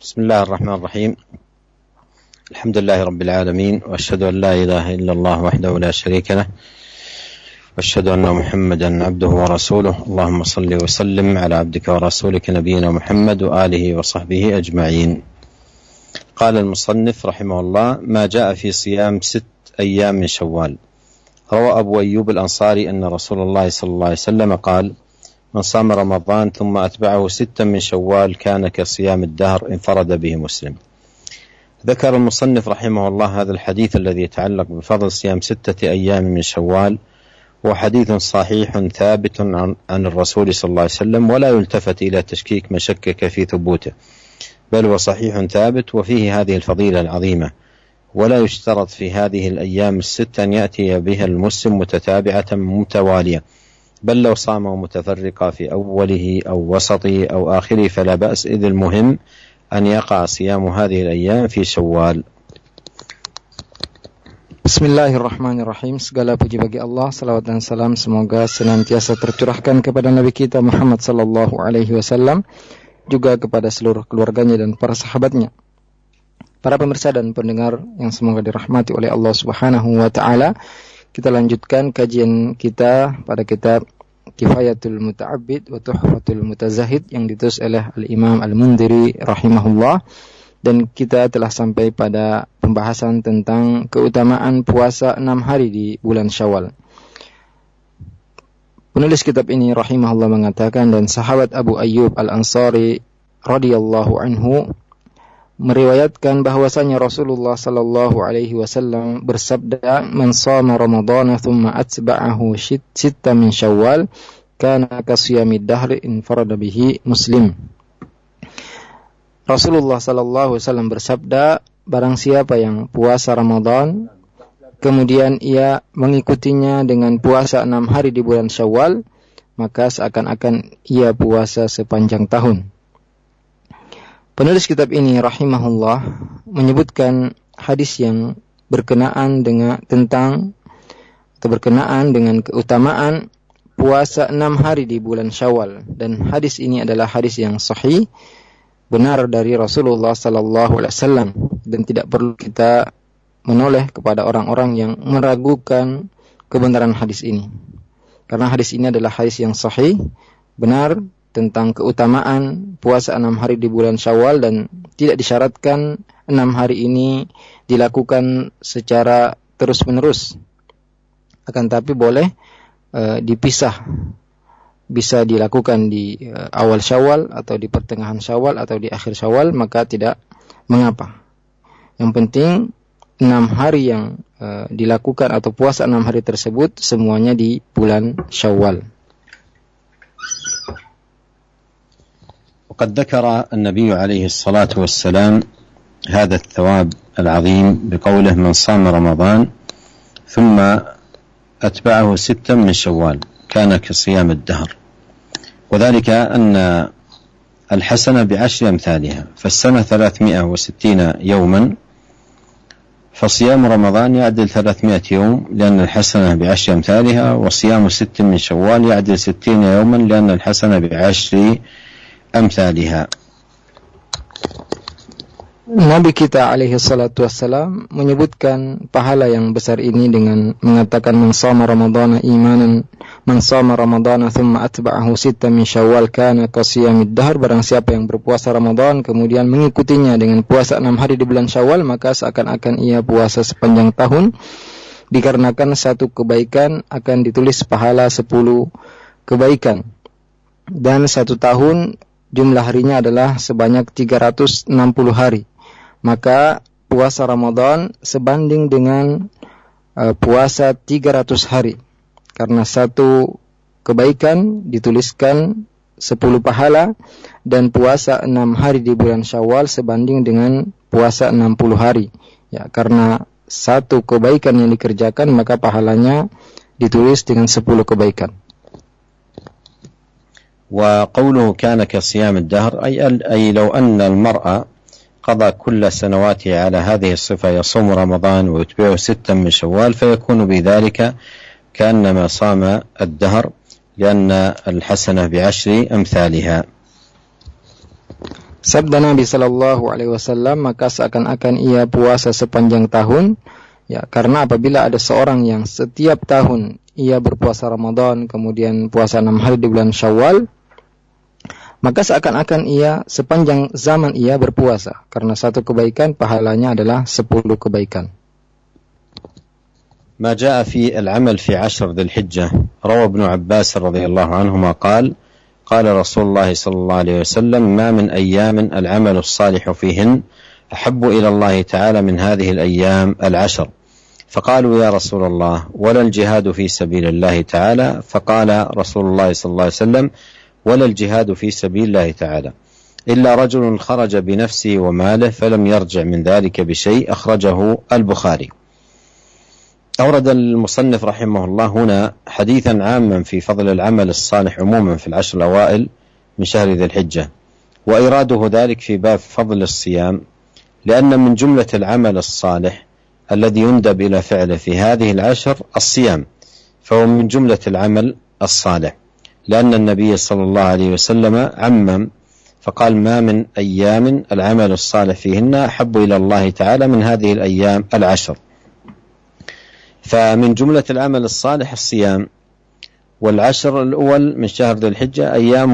بسم الله الرحمن الرحيم. الحمد لله رب العالمين، وأشهد أن لا إله إلا الله وحده لا شريك له، وأشهد أن محمدا عبده ورسوله. اللهم صل وسلم على عبدك ورسولك نبينا محمد وآله وصحبه أجمعين. قال المصنف رحمه الله: ما جاء في صيام 6 أيام من شوال. روى أبو أيوب الأنصاري أن رسول الله صلى الله عليه وسلم قال: من صام رمضان ثم أتبعه 6 من شوال كان كصيام الدهر. انفرد به مسلم. ذكر المصنف رحمه الله هذا الحديث الذي يتعلق بفضل صيام 6 أيام من شوال، وحديث صحيح ثابت عن الرسول صلى الله عليه وسلم، ولا يلتفت إلى تشكيك من شكك في ثبوته، بل هو صحيح ثابت وفيه هذه الفضيلة العظيمة. ولا يشترط في هذه الأيام 6 أن يأتي بها المسلم متتابعة متوالية، بل لو صام متفرقا في أوله أو وسطه أو آخره فلا بأس، إذ المهم أن يقع صيام هذه الأيام في شوال. Bismillahirrahmanirrahim. Segala puji bagi Allah, salawat dan salam semoga senantiasa tercurahkan kepada Nabi kita Muhammad sallallahu alaihi wasallam, juga kepada seluruh keluarganya dan para sahabatnya. Para pemirsa dan pendengar yang semoga dirahmati oleh Allah Subhanahu wa taala, kita lanjutkan kajian kita pada kitab Kifayatul Muta'abbid wa Tuhfatul Mutazahid yang ditulis oleh Al-Imam Al-Mundhiri rahimahullah, dan kita telah sampai pada pembahasan tentang keutamaan puasa 6 hari di bulan Syawal. Penulis kitab ini rahimahullah mengatakan, dan sahabat Abu Ayyub Al-Ansari radhiyallahu anhu meriwayatkan bahwasanya Rasulullah sallallahu alaihi wasallam bersabda, "Man shama Ramadhana thumma atba'ahu 6 min Syawal kana kasiyamid dahri." Infarada bihi Muslim. Rasulullah sallallahu alaihi wasallam bersabda, barang siapa yang puasa Ramadan kemudian ia mengikutinya dengan puasa 6 hari di bulan Syawal, maka seakan-akan ia puasa sepanjang tahun. Penulis kitab ini rahimahullah menyebutkan hadis yang berkenaan dengan keutamaan puasa 6 hari di bulan Syawal, dan hadis ini adalah hadis yang sahih, benar dari Rasulullah sallallahu alaihi wasallam, dan tidak perlu kita menoleh kepada orang-orang yang meragukan kebenaran hadis ini, karena hadis ini adalah hadis yang sahih, benar tentang keutamaan puasa 6 hari di bulan Syawal, dan tidak disyaratkan 6 hari ini dilakukan secara terus-menerus, akan tapi boleh dipisah, bisa dilakukan di awal Syawal atau di pertengahan Syawal atau di akhir Syawal, maka tidak mengapa. Yang penting 6 hari yang dilakukan atau puasa 6 hari tersebut semuanya di bulan Syawal. وقد ذكر النبي عليه الصلاة والسلام هذا الثواب العظيم بقوله: من صام رمضان ثم أتبعه 6 من شوال كان كصيام الدهر. وذلك أن الحسنة ب10 أمثالها، فالسنة 360 يوما، فصيام رمضان يعدل 300 يوم لأن الحسنة ب10 أمثالها، وصيام 6 من شوال يعدل 60 يوما لأن الحسنة ب10 أمثالها. Nabi kita alaihi salatu wassalam menyebutkan pahala yang besar ini dengan mengatakan, man shama ramadhana imanan, man shama ramadhana thumma atba'ahu 6 min Syawal kana kasiyamid dahr. Barang siapa yang berpuasa Ramadan kemudian mengikutinya dengan puasa 6 hari di bulan Syawal, maka seakan-akan ia puasa sepanjang tahun, dikarenakan satu kebaikan akan ditulis pahala 10 kebaikan, dan 1 tahun jumlah harinya adalah sebanyak 360 hari. Maka puasa Ramadan sebanding dengan puasa 300 hari. Karena satu kebaikan dituliskan 10 pahala, dan puasa 6 hari di bulan Syawal sebanding dengan puasa 60 hari. Ya, karena satu kebaikan yang dikerjakan maka pahalanya ditulis dengan 10 kebaikan. وقوله كان كصيام الدهر أي لو أن المرأة قضى كل سنواته على هذه الصفة، يصوم رمضان ويتبعه 6 من شوال، فيكون بذلك كأنما صام الدهر، لأن الحسنة ب10 أمثالها. Sabda Nabi sallallahu alaihi wasallam, maka seakan-akan ia puasa sepanjang tahun, ya, karena apabila ada seorang yang setiap tahun ia berpuasa Ramadan, kemudian puasa 6 hari di bulan Syawal, maka seakan-akan ia sepanjang zaman ia berpuasa, karena satu kebaikan pahalanya adalah 10 kebaikan. ما جاء في العمل في 10 ذي الحجة روى ابن عباس رضي الله عنهما قال رسول الله صلى الله عليه وسلم ما من أيام العمل الصالح فيهن أحب إلى الله تعالى من هذه الأيام 10. فقالوا يا رسول الله ولا الجهاد في سبيل الله تعالى؟ فقال رسول الله صلى الله عليه وسلم ولا الجهاد في سبيل الله تعالى إلا رجل خرج بنفسه وماله فلم يرجع من ذلك بشيء. أخرجه البخاري. أورد المصنف رحمه الله هنا حديثا عاما في فضل العمل الصالح عموما في 10 الأوائل من شهر ذي الحجة، وإراده ذلك في باب فضل الصيام، لأن من جملة العمل الصالح الذي يندب إلى فعله في هذه 10 الصيام، فهو من جملة العمل الصالح، لأن النبي صلى الله عليه وسلم عمم فقال ما من أيام العمل الصالح فيهن أحب إلى الله تعالى من هذه الأيام 10. فمن جملة العمل الصالح الصيام، وال10 الأول من شهر ذي الحجة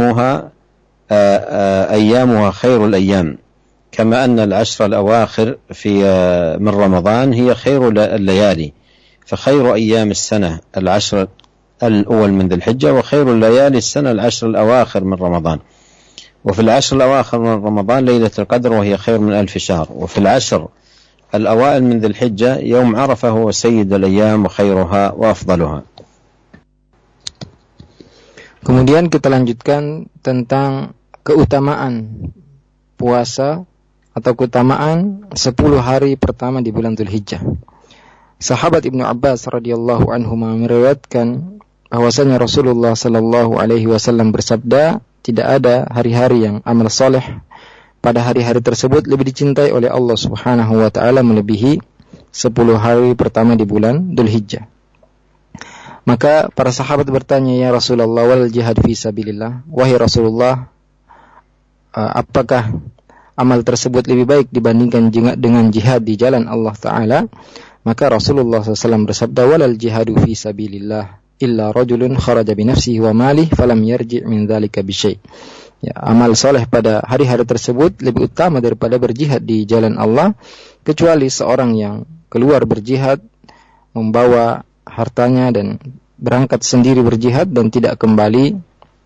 أيامها خير الأيام، كما أن 10 الأواخر من رمضان هي خير الليالي، فخير أيام السنة 10 الأول من ذي الحجة، وخير الليالي السنة 10 الأواخر من رمضان. وفي 10 الأواخر من رمضان ليلة القدر وهي خير من 1000 شهر. وفي 10 الأوائل من ذي الحجة يوم عرفة هو سيد الأيام وخيرها وأفضلها. Kemudian kita lanjutkan tentang keutamaan puasa atau keutamaan 10 hari pertama di bulan Dzulhijjah. Sahabat Ibnu Abbas radhiyallahu anhuma meriwayatkan bahwasanya Rasulullah sallallahu alaihi wasallam bersabda, tidak ada hari-hari yang amal soleh pada hari-hari tersebut lebih dicintai oleh Allah Subhanahu wa taala melebihi 10 hari pertama di bulan Dzulhijjah. Maka para sahabat bertanya, ya Rasulullah, wal jihad fi sabilillah, wahai Rasulullah, apakah amal tersebut lebih baik dibandingkan dengan jihad di jalan Allah taala? Maka Rasulullah SAW bersabda, walal jihadu fi sabilillah illa rajulun kharaja bi nafsihi wa malihi falam yarji' min dzalika bi syai'. Ya, amal soleh pada hari-hari tersebut lebih utama daripada berjihad di jalan Allah, kecuali seorang yang keluar berjihad, membawa hartanya dan berangkat sendiri berjihad dan tidak kembali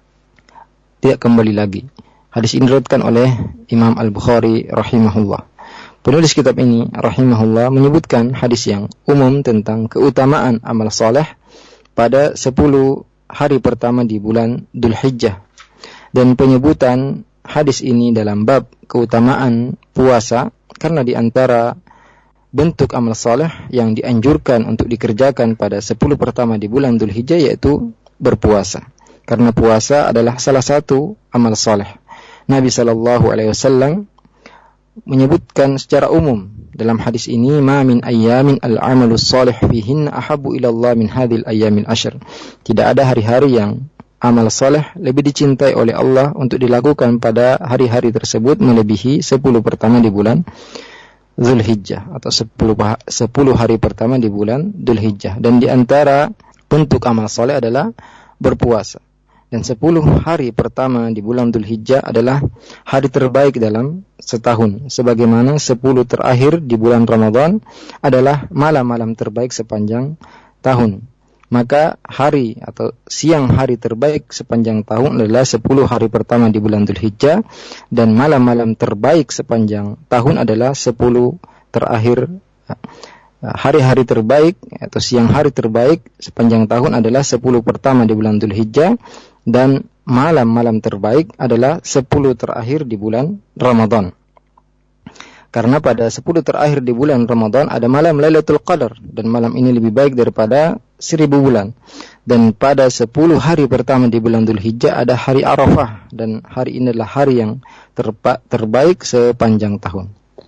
lagi. Hadis ini diriwayatkan oleh Imam Al-Bukhari rahimahullah. Penulis kitab ini rahimahullah menyebutkan hadis yang umum tentang keutamaan amal soleh pada 10 hari pertama di bulan Dzulhijjah. Dan penyebutan hadis ini dalam bab keutamaan puasa, karena di antara bentuk amal saleh yang dianjurkan untuk dikerjakan pada 10 pertama di bulan Dzulhijjah yaitu berpuasa. Karena puasa adalah salah satu amal saleh. Nabi sallallahu alaihi wasallam menyebutkan secara umum dalam hadis ini, ma min ayyamin al-amalus salih fihinna ahabbu ila Allah min hadhil ayyamil 10. Tidak ada hari-hari yang amal saleh lebih dicintai oleh Allah untuk dilakukan pada hari-hari tersebut melebihi 10 pertama di bulan Dzulhijjah atau 10 hari pertama di bulan Dzulhijjah. Dan di antara bentuk amal saleh adalah berpuasa. Dan 10 hari pertama di bulan Dzulhijjah adalah hari terbaik dalam setahun, sebagaimana 10 terakhir di bulan Ramadan adalah malam-malam terbaik sepanjang tahun. Maka hari atau siang hari terbaik sepanjang tahun adalah 10 hari pertama di bulan Dzulhijjah, dan malam-malam terbaik sepanjang tahun adalah 10 terakhir. Hari-hari terbaik atau siang hari terbaik sepanjang tahun adalah 10 pertama di bulan Dzulhijjah, dan malam-malam terbaik adalah 10 terakhir di bulan Ramadan. Karena pada 10 terakhir di bulan Ramadan ada malam Lailatul Qadar, dan malam ini lebih baik daripada 1000 bulan. Dan pada 10 hari pertama di bulan Dzulhijjah ada hari Arafah, dan hari ini adalah hari yang terbaik sepanjang tahun.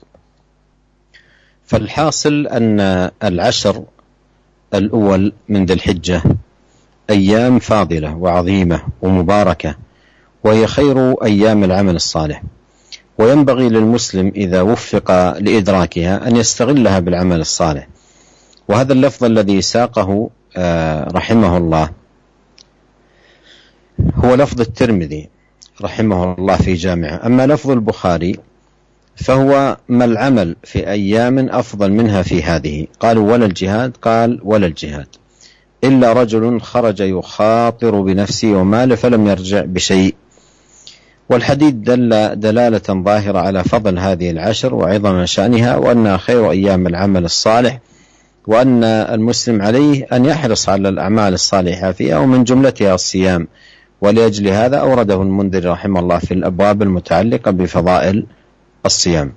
فالحاصل أن 10 الأول من ذي الحجة أيام فاضلة وعظيمة ومباركة، وهي خير أيام العمل الصالح، وينبغي للمسلم إذا وفق لإدراكها أن يستغلها بالعمل الصالح. وهذا اللفظ الذي ساقه رحمه الله هو لفظ الترمذي رحمه الله في جامعه. أما لفظ البخاري فهو ما العمل في أيام أفضل منها في هذه. قالوا ولا الجهاد، قال ولا الجهاد إلا رجل خرج يخاطر بنفسه وماله فلم يرجع بشيء. والحديث دل دلالة ظاهرة على فضل هذه العشر وعظم شأنها، وأنها خير أيام العمل الصالح، وأن المسلم عليه أن يحرص على الأعمال الصالحة فيها، ومن جملتها الصيام. ولأجل هذا أورده المنذري رحمه الله في الأبواب المتعلقة بفضائل الصيام.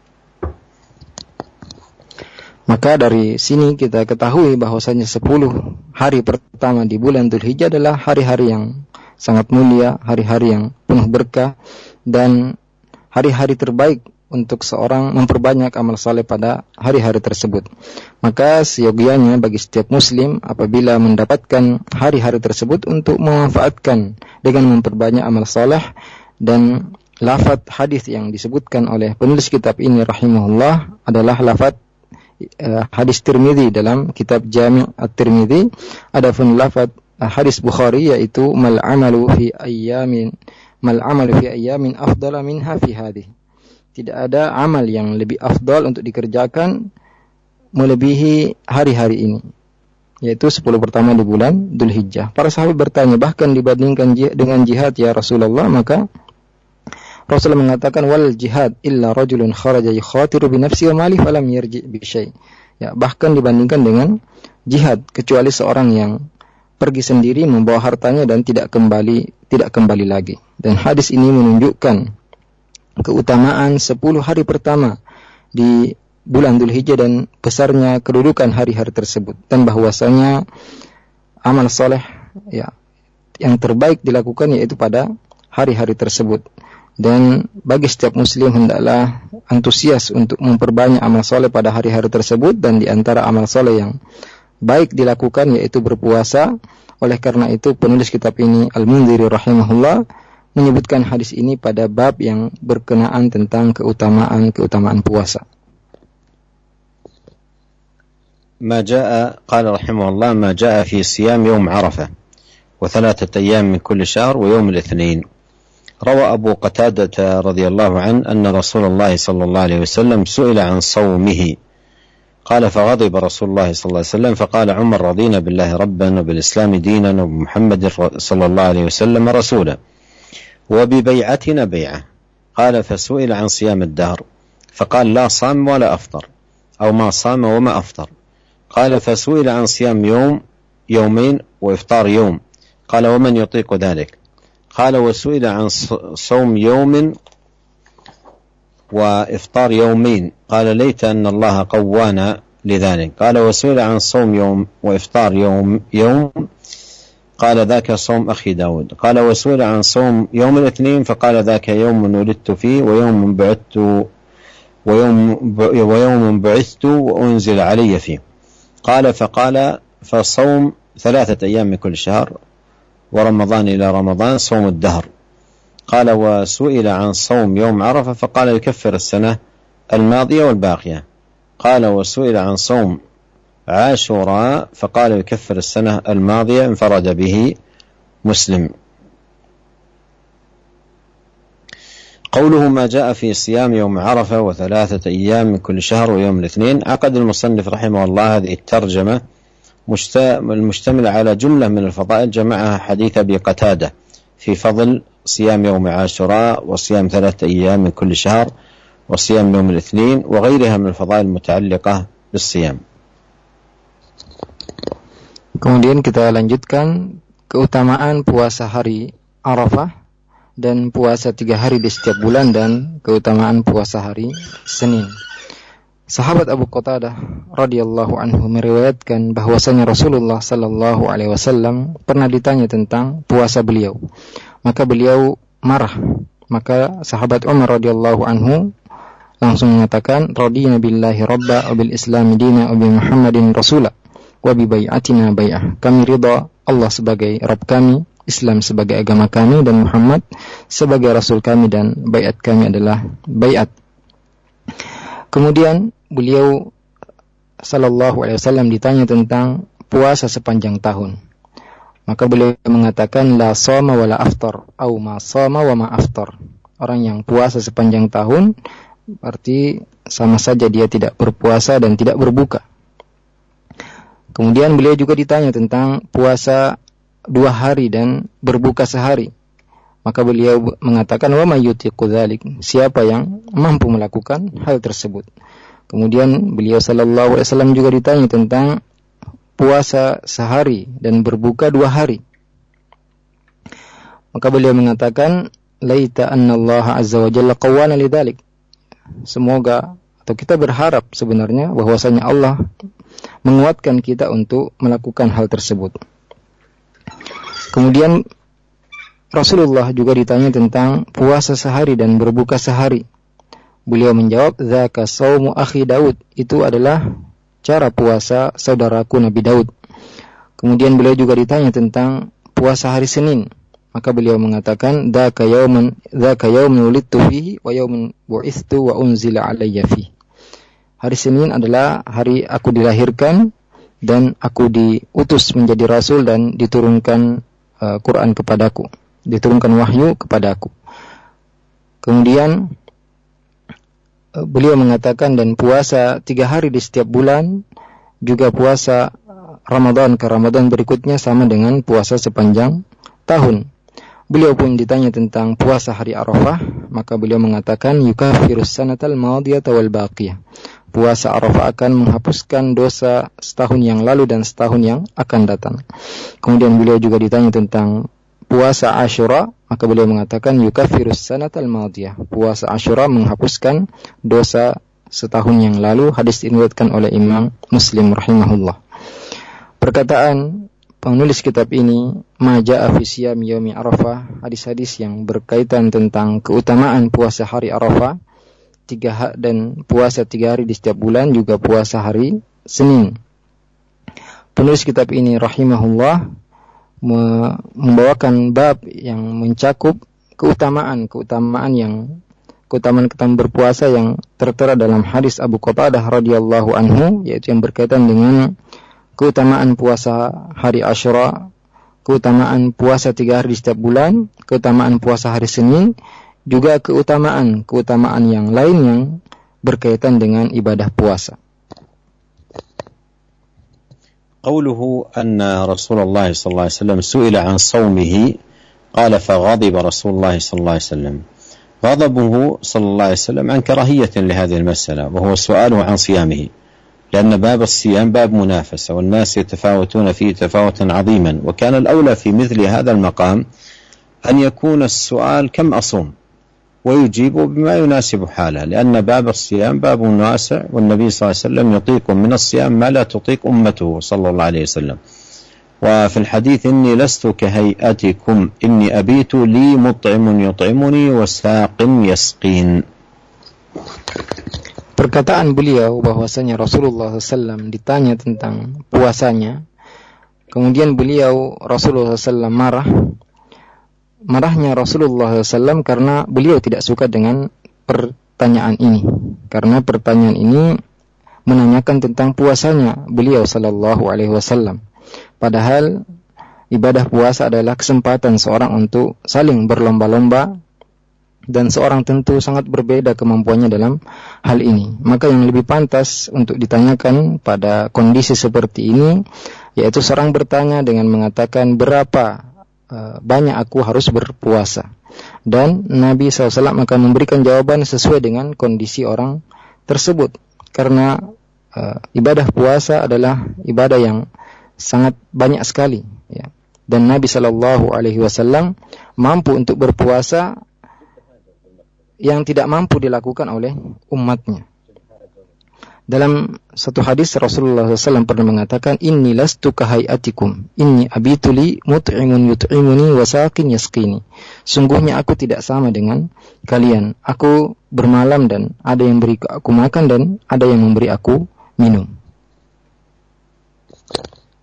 Maka dari sini kita ketahui bahwasanya 10 hari pertama di bulan Dzulhijjah adalah hari-hari yang sangat mulia, hari-hari yang penuh berkah, dan hari-hari terbaik untuk seorang memperbanyak amal saleh pada hari-hari tersebut. Maka seyogianya bagi setiap muslim apabila mendapatkan hari-hari tersebut untuk memanfaatkan dengan memperbanyak amal saleh. Dan lafaz hadis yang disebutkan oleh penulis kitab ini rahimahullah adalah lafaz hadis Tirmidzi dalam kitab Jami' At-Tirmidzi. Adapun lafaz hadis Bukhari yaitu mal amalu fi ayyamin afdala minha fi hadhihi. Tidak ada amal yang lebih afdal untuk dikerjakan melebihi hari-hari ini, yaitu 10 pertama di bulan Dzulhijjah. Para sahabat bertanya, bahkan dibandingkan dengan jihad ya Rasulullah? Maka Rasulullah mengatakan wal jihad illa rajulun kharaja yukhatiru bi nafsihi wa malihi falam yarji bi syai'. Ya, bahkan dibandingkan dengan jihad, kecuali seorang yang pergi sendiri membawa hartanya dan tidak kembali lagi. Dan hadis ini menunjukkan keutamaan 10 hari pertama di bulan Dzulhijjah dan besarnya kedudukan hari-hari tersebut, dan bahwasanya amal soleh yang terbaik dilakukan yaitu pada hari-hari tersebut. Dan bagi setiap muslim hendaklah antusias untuk memperbanyak amal soleh pada hari-hari tersebut, dan di antara amal soleh yang baik dilakukan yaitu berpuasa. Oleh karena itu penulis kitab ini Al-Mundziri rahimahullah menyebutkan hadis ini pada bab yang berkenaan tentang keutamaan puasa. قال رحمه الله ما جاء في صيام يوم عرفة و3 أيام من كل شهر ويوم الاثنين. روى أبو قتادة رضي الله عنه أن رسول الله صلى الله عليه وسلم سئل عن صومه قال فغضب رسول الله صلى الله عليه وسلم فقال عمر رضينا بالله ربا وبالإسلام دينا وبمحمد صلى الله عليه وسلم رسولا وببيعتنا بيعة. قال فسئل عن صيام الدهر فقال لا صام ولا أفطر أو ما صام وما أفطر. قال فسئل عن صيام يومين وإفطار يوم قال ومن يطيق ذلك. قال وسئل عن صوم يوم وإفطار يومين قال ليت أن الله قوانا لذلك. قال وسئل عن صوم يوم وإفطار يوم قال ذاك صوم أخي داود. قال وسئل عن صوم يوم الاثنين فقال ذاك يوم ولدت فيه ويوم بعثت وأنزل علي فيه. قال فصوم 3 أيام من كل شهر ورمضان إلى رمضان صوم الدهر. قال وسئل عن صوم يوم عرفة فقال يكفر السنة الماضية والباقية. قال وسئل عن صوم عاشوراء فقال يكفر السنة الماضية انفرد به مسلم. قوله ما جاء في صيام يوم عرفة و3 أيام من كل شهر ويوم الاثنين. عقد المصنف رحمه الله هذه الترجمة المشتملة على جملة من الفضائل جمعها حديث أبي قتادة في فضل صيام يوم عاشوراء وصيام 3 أيام من كل شهر وصيام يوم الاثنين وغيرها من الفضائل المتعلقة بالصيام. Kemudian kita lanjutkan keutamaan puasa hari Arafah dan puasa 3 hari di setiap bulan, dan keutamaan puasa hari Senin. Sahabat Abu Qatadah radhiyallahu anhu meriwayatkan bahwasanya Rasulullah sallallahu alaihi wasallam pernah ditanya tentang puasa beliau. Maka beliau marah. Maka sahabat Umar radhiyallahu anhu langsung mengatakan radina billahi rabba wa bil islami dina wa bi Muhammadin rasula wa bi bai'atina bai'ah. Kami ridha Allah sebagai Rabb kami Islam sebagai agama kami dan Muhammad sebagai Rasul kami dan baiat kami adalah baiat. Kemudian beliau sallallahu alaihi wasallam ditanya tentang puasa sepanjang tahun. Maka beliau mengatakan la shoma wala aftar atau ma shoma wa ma aftar. Orang yang puasa sepanjang tahun berarti sama saja dia tidak berpuasa dan tidak berbuka. Kemudian beliau juga ditanya tentang puasa 2 hari dan berbuka sehari. Maka beliau mengatakan wa may yutiqu dzalik, siapa yang mampu melakukan hal tersebut. Kemudian beliau sallallahu alaihi wasallam juga ditanya tentang puasa sehari dan berbuka 2 hari. Maka beliau mengatakan laita annallaha azza wa jalla qawwana lidzalik. Semoga atau kita berharap sebenarnya bahwasanya Allah menguatkan kita untuk melakukan hal tersebut. Kemudian Rasulullah juga ditanya tentang puasa sehari dan berbuka sehari. Beliau menjawab, "Dzaka shaumu akhi Daud." Itu adalah cara puasa saudaraku Nabi Daud. Kemudian beliau juga ditanya tentang puasa hari Senin. Maka beliau mengatakan, "Dzaka yaumun wulidtu fihi wa yaumun bu'ithtu wa unzila alayya fihi." Hari Senin adalah hari aku dilahirkan dan aku diutus menjadi rasul dan diturunkan Quran kepadaku, diturunkan wahyu kepadaku. Kemudian beliau mengatakan dan puasa 3 hari di setiap bulan, juga puasa Ramadan ke Ramadan berikutnya sama dengan puasa sepanjang tahun. Beliau pun ditanya tentang puasa hari Arafah, maka beliau mengatakan yukafirus sanatal madiyata wal baqiyah. Puasa Arafah akan menghapuskan dosa setahun yang lalu dan setahun yang akan datang. Kemudian beliau juga ditanya tentang puasa Asyura, maka beliau mengatakan yukafirus sanatal madiyah. Puasa Asyura menghapuskan dosa setahun yang lalu. Hadis diriwayatkan oleh Imam Muslim rahimahullah. Perkataan penulis kitab ini, ma jaa fi siyam yaumi Arafah, hadis-hadis yang berkaitan tentang keutamaan puasa hari Arafah, dan puasa 3 hari di setiap bulan, juga puasa hari Senin. Penulis kitab ini rahimahullah membawakan bab yang mencakup keutamaan berpuasa yang tertera dalam hadis Abu Qatadah radhiyallahu anhu, yaitu yang berkaitan dengan keutamaan puasa hari Asyura, keutamaan puasa 3 hari di setiap bulan, keutamaan puasa hari Senin, juga keutamaan yang lain yang berkaitan dengan ibadah puasa. قوله أن رسول الله صلى الله عليه وسلم سئل عن صومه قال فغضب رسول الله صلى الله عليه وسلم. غضبه صلى الله عليه وسلم عن كراهية لهذه المسألة، وهو سؤاله عن صيامه، لأن باب الصيام باب منافسة والناس يتفاوتون فيه تفاوتا عظيما، وكان الأولى في مثل هذا المقام أن يكون السؤال كم أصوم ويجيب بما يناسب حاله، لأن باب الصيام باب واسع، والنبي صلى الله عليه وسلم يطيق من الصيام ما لا تطيق أمته صلى الله عليه وسلم. وفي الحديث إني لست كهيئتكم إني أبيت لي مطعم يطعمني وساق يسقين. Perkataan beliau bahwasanya Rasulullah SAW ditanya tentang puasanya, kemudian Rasulullah SAW marahnya Rasulullah SAW karena beliau tidak suka dengan pertanyaan ini, karena pertanyaan ini menanyakan tentang puasanya beliau sallallahu alaihi wasallam. Padahal ibadah puasa adalah kesempatan seorang untuk saling berlomba-lomba, dan seorang tentu sangat berbeda kemampuannya dalam hal ini. Maka yang lebih pantas untuk ditanyakan pada kondisi seperti ini, yaitu seorang bertanya dengan mengatakan berapa banyak aku harus berpuasa, dan Nabi SAW akan memberikan jawaban sesuai dengan kondisi orang tersebut, karena ibadah puasa adalah ibadah yang sangat banyak sekali, ya. Dan Nabi SAW mampu untuk berpuasa yang tidak mampu dilakukan oleh umatnya. Dalam satu hadis Rasulullah SAW pernah mengatakan, inni lastu kahayatikum, inni abituli mut'imun yut'imuni wasaqin yasqini. Sungguhnya aku tidak sama dengan kalian. Aku bermalam dan ada yang beri aku makan dan ada yang memberi aku minum.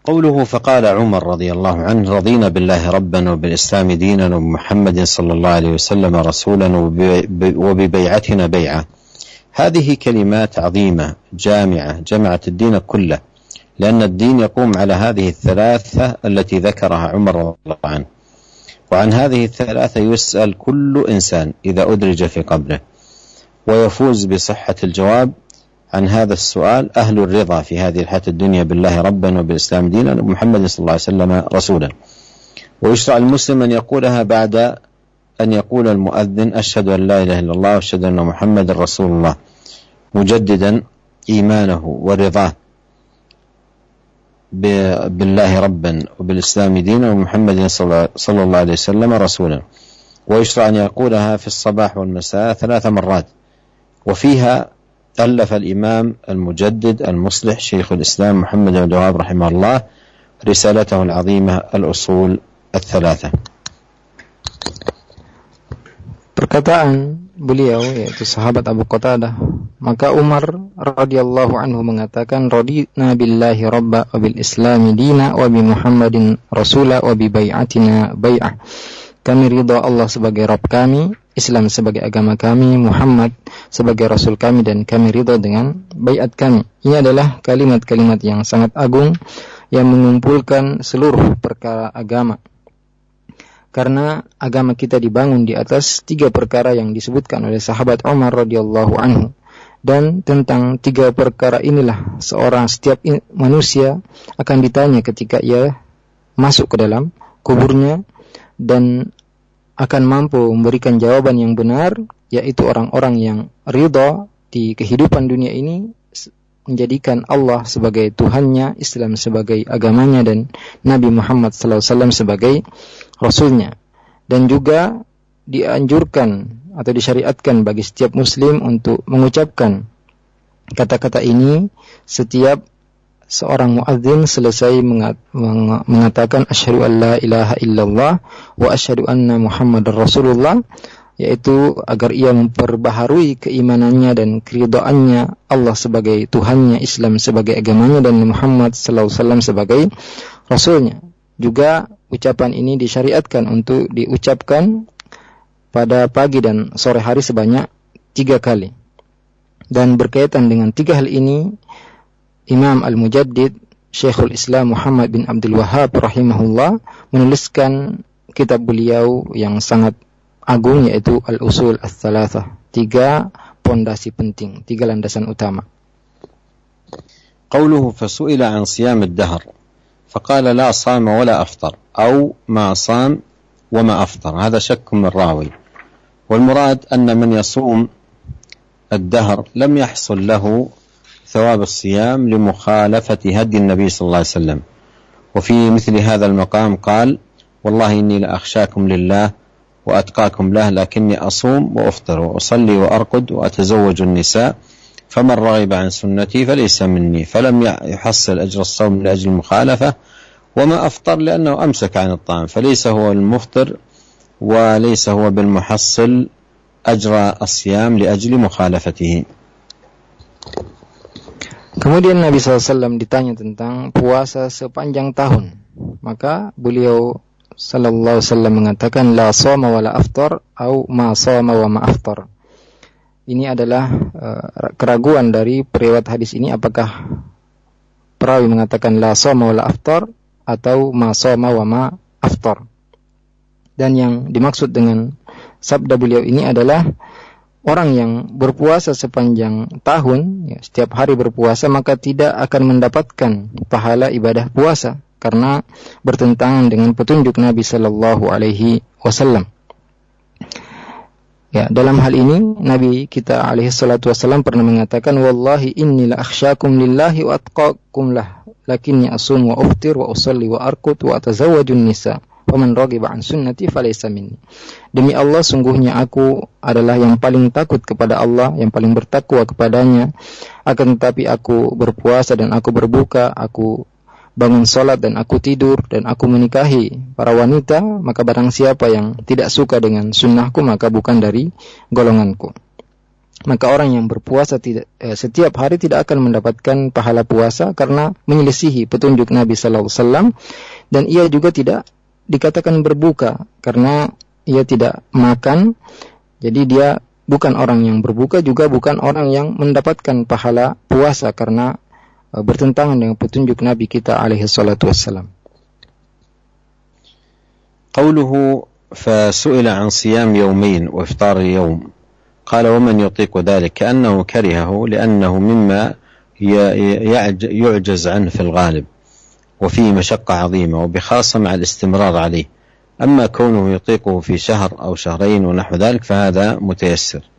قوله فقال عمر رضي الله عنه رضينا بالله ربا وبالإسلام دينا وبمحمد صلى الله عليه وسلم رسولا وببيعتنا بيعة. هذه كلمات عظيمة جامعة جمعت الدين كله، لأن الدين يقوم على هذه الثلاثة التي ذكرها عمر رضي الله عنه، وعن هذه الثلاثة يسأل كل إنسان إذا أدرج في قبره، ويفوز بصحة الجواب عن هذا السؤال أهل الرضا في هذه الحياة الدنيا بالله ربا وبالإسلام دينا ومحمد صلى الله عليه وسلم رسولا. ويشرع المسلم أن يقولها بعد أن يقول المؤذن أشهد أن لا إله إلا الله وأشهد أن محمد رسول الله، مجددا إيمانه ورضاه بالله ربا وبالإسلام دينا ومحمد صلى الله عليه وسلم رسولا. ويشرع أن يقولها في الصباح والمساء 3 مرات. وفيها ألف الإمام المجدد المصلح شيخ الإسلام محمد بن عبد الوهاب رحمه الله رسالته العظيمة الأصول الثلاثة. Perkataan beliau, yaitu sahabat Abu Qatadah, maka Umar radhiyallahu anhu mengatakan radina billahi rabba wa bil islami dina wa bi Muhammadin rasula wa bi bai'atina bai'ah. Kami ridha Allah sebagai Rabb kami, Islam sebagai agama kami, Muhammad sebagai Rasul kami, dan kami ridha dengan bai'at kami. Ini adalah kalimat-kalimat yang sangat agung yang mengumpulkan seluruh perkara agama. Karena agama kita dibangun di atas 3 perkara yang disebutkan oleh sahabat Umar radhiyallahu anhu. Dan tentang 3 perkara inilah setiap manusia akan ditanya ketika ia masuk ke dalam kuburnya, dan akan mampu memberikan jawaban yang benar, yaitu orang-orang yang ridha di kehidupan dunia ini menjadikan Allah sebagai Tuhannya, Islam sebagai agamanya, dan Nabi Muhammad SAW sebagai Rasulnya. Dan juga dianjurkan atau disyariatkan bagi setiap Muslim untuk mengucapkan kata-kata ini setiap seorang muadzin selesai mengatakan asyhadu an la ilaha illallah wa asyhadu anna Muhammadar Rasulullah, yaitu agar ia memperbaharui keimanannya dan keridhaannya Allah sebagai Tuhannya, Islam sebagai agamanya, dan Muhammad sallallahu alaihi wasallam sebagai Rasulnya. Juga ucapan ini disyariatkan untuk diucapkan pada pagi dan sore hari sebanyak 3 kali. Dan berkaitan dengan 3 hal ini, Imam Al-Mujaddid Syekhul Islam Muhammad bin Abdul Wahhab rahimahullah menuliskan kitab beliau yang sangat agung, yaitu Al-Usul Ats-Tsalatsah, 3 pondasi penting, 3 landasan utama. Qauluhu fasu'ila an siyam ad-dahr faqala la sama wala aftar aw ma sam wa ma aftar. Hadha shakk min rawi. والمراد أن من يصوم الدهر لم يحصل له ثواب الصيام لمخالفة هدي النبي صلى الله عليه وسلم. وفي مثل هذا المقام قال والله إني لأخشاكم لله وأتقاكم له لكني أصوم وأفطر وأصلي وأرقد وأتزوج النساء فمن رغب عن سنتي فليس مني. فلم يحصل أجر الصوم لأجل المخالفة، وما أفطر لأنه أمسك عن الطعام، فليس هو المفطر وليس هو بالمحصل أجر الصيام لأجل مخالفته. Kemudian Nabi SAW ditanya tentang puasa sepanjang tahun, maka beliau sallallahu alaihi wasallam mengatakan la shoma wala aftar au ma shoma wa ma aftar. Ini adalah keraguan dari periwayat hadis ini, apakah perawi mengatakan la shoma wala aftar atau ma shoma wa ma aftar. Dan yang dimaksud dengan sabda beliau ini adalah orang yang berpuasa sepanjang tahun, ya, setiap hari berpuasa, maka tidak akan mendapatkan pahala ibadah puasa karena bertentangan dengan petunjuk Nabi sallallahu alaihi wasallam. Ya, dalam hal ini Nabi kita alaihi salatu wasallam pernah mengatakan wallahi inni la akhsyakum lillahi wa atqakum lah lakinni asum wa uftir wa usalli wa arqud wa atazawwajun nisa. Faman raghiba an sunnati falaysa minni. Demi Allah, sungguhnya aku adalah yang paling takut kepada Allah, yang paling bertakwa kepadanya. Akan tetapi aku berpuasa dan aku berbuka, aku bangun salat dan aku tidur dan aku menikahi para wanita, maka barang siapa yang tidak suka dengan sunnahku maka bukan dari golonganku. maka orang yang berpuasa setiap hari tidak akan mendapatkan pahala puasa karena menyelisihi petunjuk Nabi sallallahu alaihi wasallam, dan ia juga tidak dikatakan berbuka karena ia tidak makan. Jadi dia bukan orang yang berbuka, juga bukan orang yang mendapatkan pahala puasa karena bertentangan dengan petunjuk Nabi kita alaihi salatu wassalam. Qauluhu فسئل عن صيام يومين وإفطار يوم قال ومن يطيق ذلك كأنه كرهه لأنه مما يعجز عنه في الغالب وفيه مشقة عظيمة وبخاصة مع الاستمرار عليه، أما كونه يطيقه في شهر أو شهرين ونحو ذلك فهذا متيسر.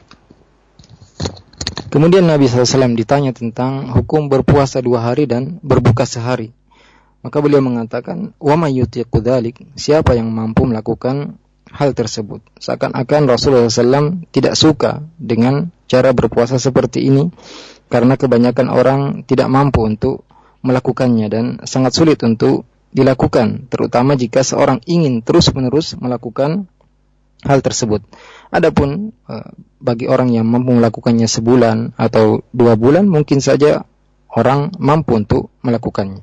Kemudian Nabi SAW ditanya tentang hukum berpuasa 2 hari dan berbuka sehari. Maka beliau mengatakan, wa may yutiqu dzalik, siapa yang mampu melakukan hal tersebut. Seakan-akan Rasulullah SAW tidak suka dengan cara berpuasa seperti ini, karena kebanyakan orang tidak mampu untuk melakukannya dan sangat sulit untuk dilakukan, terutama jika seorang ingin terus-menerus melakukan hal tersebut. Adapun bagi orang yang mampu melakukannya sebulan atau 2 bulan, mungkin saja orang mampu untuk melakukannya.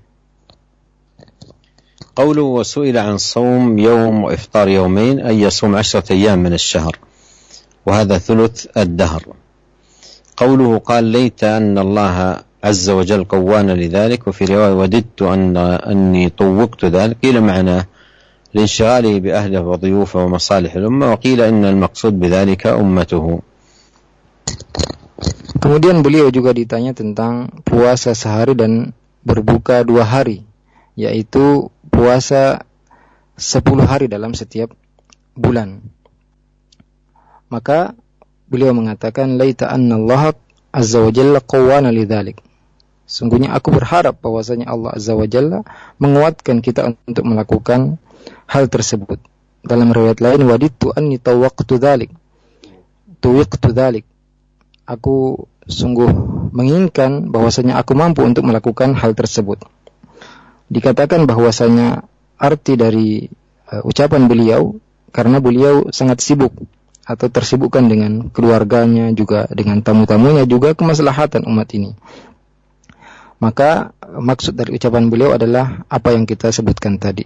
قوله وسئل عن صوم يوم وإفطار يومين أي يصوم 10 أيام من الشهر وهذا ثلث الدهر. قوله قال ليت أن الله عز وجل قوانا لذلك، وفي رواية وددت أني طوقت ذلك، قيل معناه لانشغاله بأهله وضيوفه ومصالح الأمة، وقيل إن المقصود بذلك أمته. Kemudian beliau juga ditanya tentang puasa sehari dan berbuka 2 hari, yaitu puasa 10 hari dalam setiap bulan. Maka beliau mengatakan laita anna Allah azza wa jalla qawwana lidzalik. Sungguhnya aku berharap bahwasanya Allah azza wa jalla menguatkan kita untuk melakukan hal tersebut. Dalam riwayat lain wadittu anni tuwiqtu dzalik. Aku sungguh menginginkan bahwasanya aku mampu untuk melakukan hal tersebut. Dikatakan bahwasanya arti dari ucapan beliau karena beliau sangat sibuk atau tersibukkan dengan keluarganya, juga dengan tamu-tamunya, juga kemaslahatan umat ini. Maka maksud dari ucapan beliau adalah apa yang kita sebutkan tadi.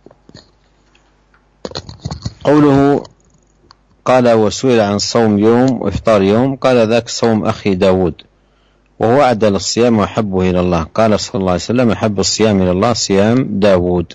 Qauluhu qala wa su'ila an shaum yawm wa iftar yawm qala dhak shaum akhi Daud وهو أعدل الصيام وأحبه إلى الله قال صلى الله عليه وسلم أحب الصيام إلى الله صيام داود.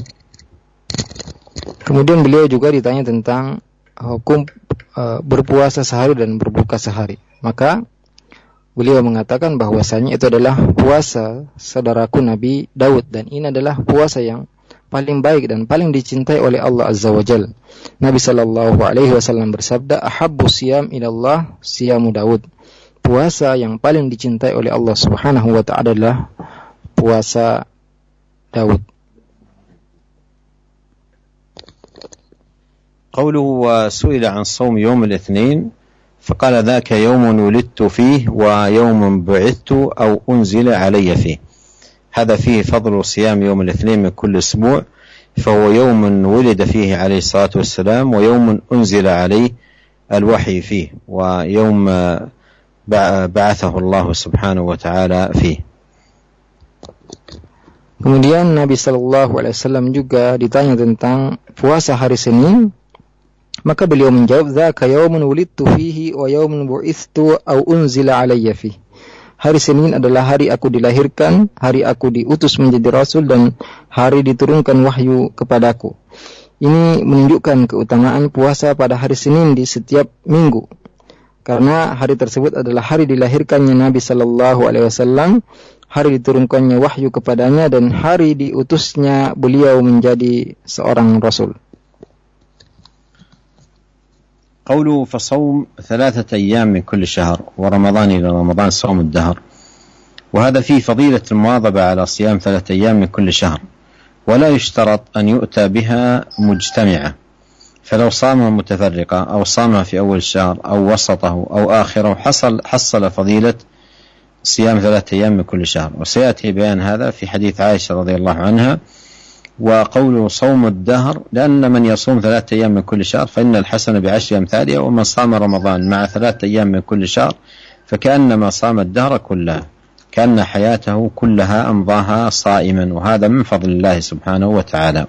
Kemudian beliau juga ditanya tentang hukum berpuasa sehari dan berbuka sehari. Maka beliau mengatakan bahwasanya itu adalah puasa saudaraku Nabi Daud, dan ini adalah puasa yang paling baik dan paling dicintai oleh Allah Azza wa Jalla. Nabi sallallahu alaihi wasallam bersabda, "Ahabbu siyam ila Allah siyamu Daud." Puasa yang paling dicintai oleh Allah Subhanahu wa ta'ala adalah puasa Daud. قوله وسئل عن صوم يوم الاثنين فقال ذاك يوم ولدت فيه ويوم بعثت أو أنزل علي فيه. هذا فيه فضل صيام يوم الاثنين من كل أسبوع، فهو يوم ولد فيه عليه الصلاة والسلام ويوم أنزل عليه الوحي فيه ويوم بعثه الله سبحانه وتعالى فيه. Kemudian Nabi sallallahu alaihi wasallam juga ditanya tentang puasa hari Senin, maka beliau menjawab, "Dzaka yaumun wulidtu fihi wa yaumun bu'ithtu aw unzila alayya fihi." Hari Senin adalah hari aku dilahirkan, hari aku diutus menjadi rasul, dan hari diturunkan wahyu kepadaku. Ini menunjukkan keutamaan puasa pada hari Senin di setiap minggu, karena hari tersebut adalah hari dilahirkannya Nabi sallallahu alaihi wasallam, hari diturunkannya wahyu kepadanya, dan hari diutusnya beliau menjadi seorang rasul. قوله فصوم 3 أيام من كل شهر ورمضان إلى رمضان صوم الدهر، وهذا فيه فضيلة المواظبة على صيام 3 أيام من كل شهر، ولا يشترط أن يؤتى بها مجتمعة، فلو صامها متفرقة أو صامها في أول الشهر أو وسطه أو آخره حصل فضيلة صيام 3 أيام من كل شهر. وسيأتي بيان هذا في حديث عائشة رضي الله عنها وقوله صوم الدهر لأن من يصوم 3 أيام من كل شهر فإن الحسنة ب10 أمثالها، ومن صام رمضان مع 3 أيام من كل شهر فكأنما صام الدهر كله، كأن حياته كلها أمضاها صائما، وهذا من فضل الله سبحانه وتعالى.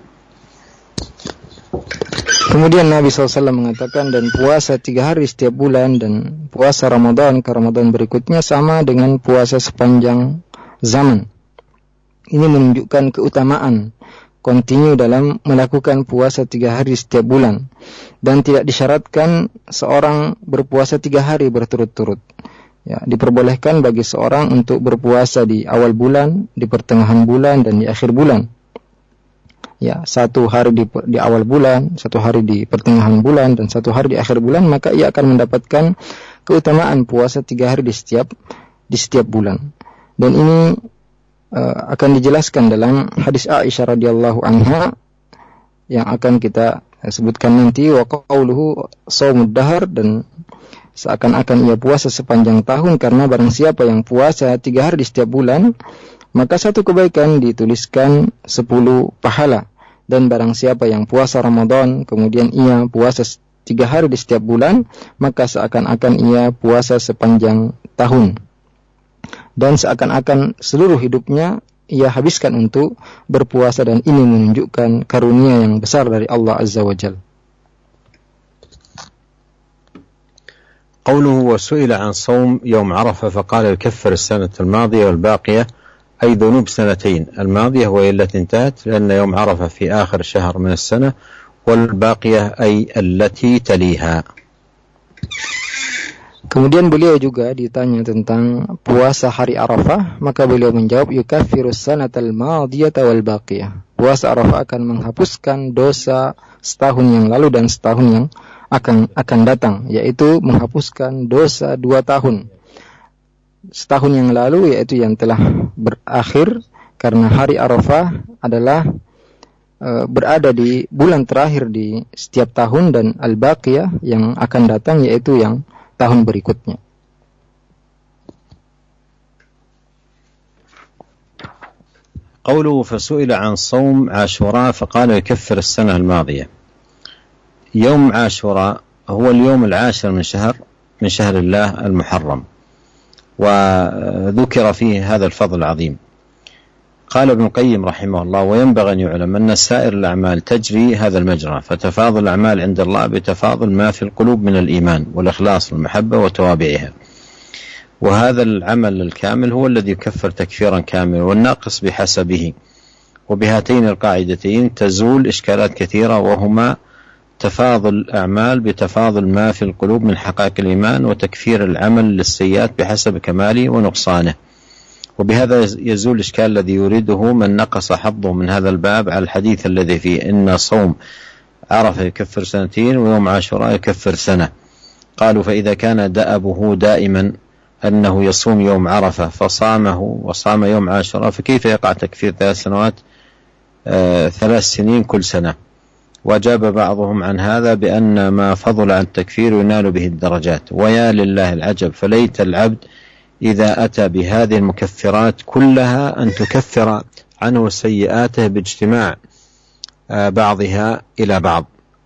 Kemudian Nabi SAW mengatakan, dan puasa 3 hari setiap bulan dan puasa Ramadan ke Ramadan berikutnya sama dengan puasa sepanjang zaman. Ini menunjukkan keutamaan kontinu dalam melakukan puasa 3 hari setiap bulan, dan tidak disyaratkan seorang berpuasa 3 hari berturut-turut. Ya, diperbolehkan bagi seorang untuk berpuasa di awal bulan, di pertengahan bulan, dan di akhir bulan. Ya, 1 hari di awal bulan, 1 hari di pertengahan bulan, dan 1 hari di akhir bulan, maka ia akan mendapatkan keutamaan puasa 3 hari di setiap bulan. Dan ini akan dijelaskan dalam hadis Aisyah radhiyallahu anha yang akan kita sebutkan nanti, wa qauluhu shaumud dahr, dan seakan-akan ia puasa sepanjang tahun, karena barang siapa yang puasa 3 hari di setiap bulan, maka 1 kebaikan dituliskan 10 pahala. Dan barang siapa yang puasa Ramadan kemudian ia puasa 3 hari di setiap bulan, maka seakan-akan ia puasa sepanjang tahun, dan seakan-akan seluruh hidupnya ia habiskan untuk berpuasa. Dan ini menunjukkan karunia yang besar dari Allah Azza wa Jalla. قوله وسئل عن صوم يوم عرفة فقال يكفر السنة الماضية والباقية، أي ذنوب 2 الماضية وهي التي انتهت، لأن يوم عرفة في آخر شهر من السنة، والباقية أي التي تليها. Kemudian beliau juga ditanya tentang puasa hari Arafah, maka beliau menjawab yukaffirus sanatal madiyata wal baqiyah. Puasa Arafah akan menghapuskan dosa setahun yang lalu dan setahun yang akan datang, yaitu menghapuskan dosa 2 tahun. Setahun yang lalu, yaitu yang telah berakhir, karena hari Arafah adalah berada di bulan terakhir di setiap tahun, dan al-baqiyah yang akan datang, yaitu yang tahun berikutnya. قوله فسئل عن صوم عاشوراء فقال يكفر السنة الماضية. يوم عاشوراء هو اليوم 10 من شهر الله المحرم، وذكر فيه هذا الفضل العظيم. قال ابن القيم رحمه الله وينبغي أن يعلم أن سائر الأعمال تجري هذا المجرى، فتفاضل الأعمال عند الله بتفاضل ما في القلوب من الإيمان والإخلاص والمحبة وتوابعها، وهذا العمل الكامل هو الذي يكفر تكفيرا كاملا، والناقص بحسبه. وبهاتين القاعدتين تزول إشكالات كثيرة، وهما تفاضل الأعمال بتفاضل ما في القلوب من حقائق الإيمان، وتكفير العمل للسيئات بحسب كماله ونقصانه. وبهذا يزول الإشكال الذي يريده من نقص حظه من هذا الباب على الحديث الذي فيه إن صوم عرفة يكفر 2 ويوم عاشوراء يكفر سنة. قالوا فإذا كان دأبه دائما أنه يصوم يوم عرفة فصامه وصام يوم عاشوراء، فكيف يقع تكفير 3 سنوات 3 سنين كل سنة؟ وأجاب بعضهم عن هذا بأن ما فضل عن التكفير ينال به الدرجات. ويا لله العجب، فليت العبد إذا أتى بهذه المكفرات كلها أن تكفر عنه سيئاته باجتماع بعضها إلى بعض.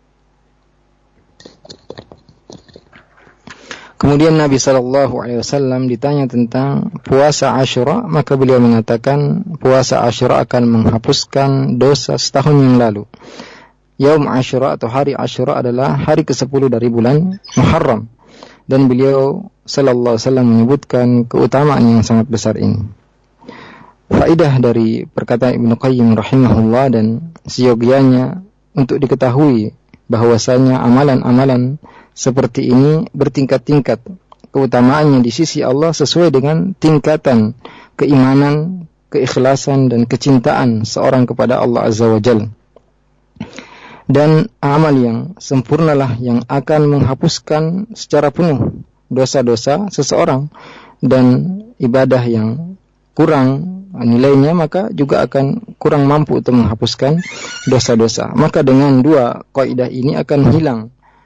Kemudian Nabi SAW ditanya tentang puasa Asyura, maka beliau mengatakan puasa Asyura akan menghapuskan dosa setahun yang lalu. Yaum Asyura atau hari Asyura adalah hari ke-10 dari bulan Muharram, dan beliau sallallahu alaihi wasallam menyebutkan keutamaan yang sangat besar ini. Faidah dari perkataan Ibnu Qayyim rahimahullah dan seyogianya untuk diketahui bahwasanya amalan-amalan seperti ini bertingkat-tingkat keutamaannya di sisi Allah sesuai dengan tingkatan keimanan, keikhlasan dan kecintaan seorang kepada Allah Azza wa Jalla. Dan amal yang sempurnalah yang akan menghapuskan secara penuh dosa-dosa seseorang, dan ibadah yang kurang nilainya maka juga akan kurang mampu untuk menghapuskan dosa-dosa. Maka dengan 2 kaidah ini akan hilang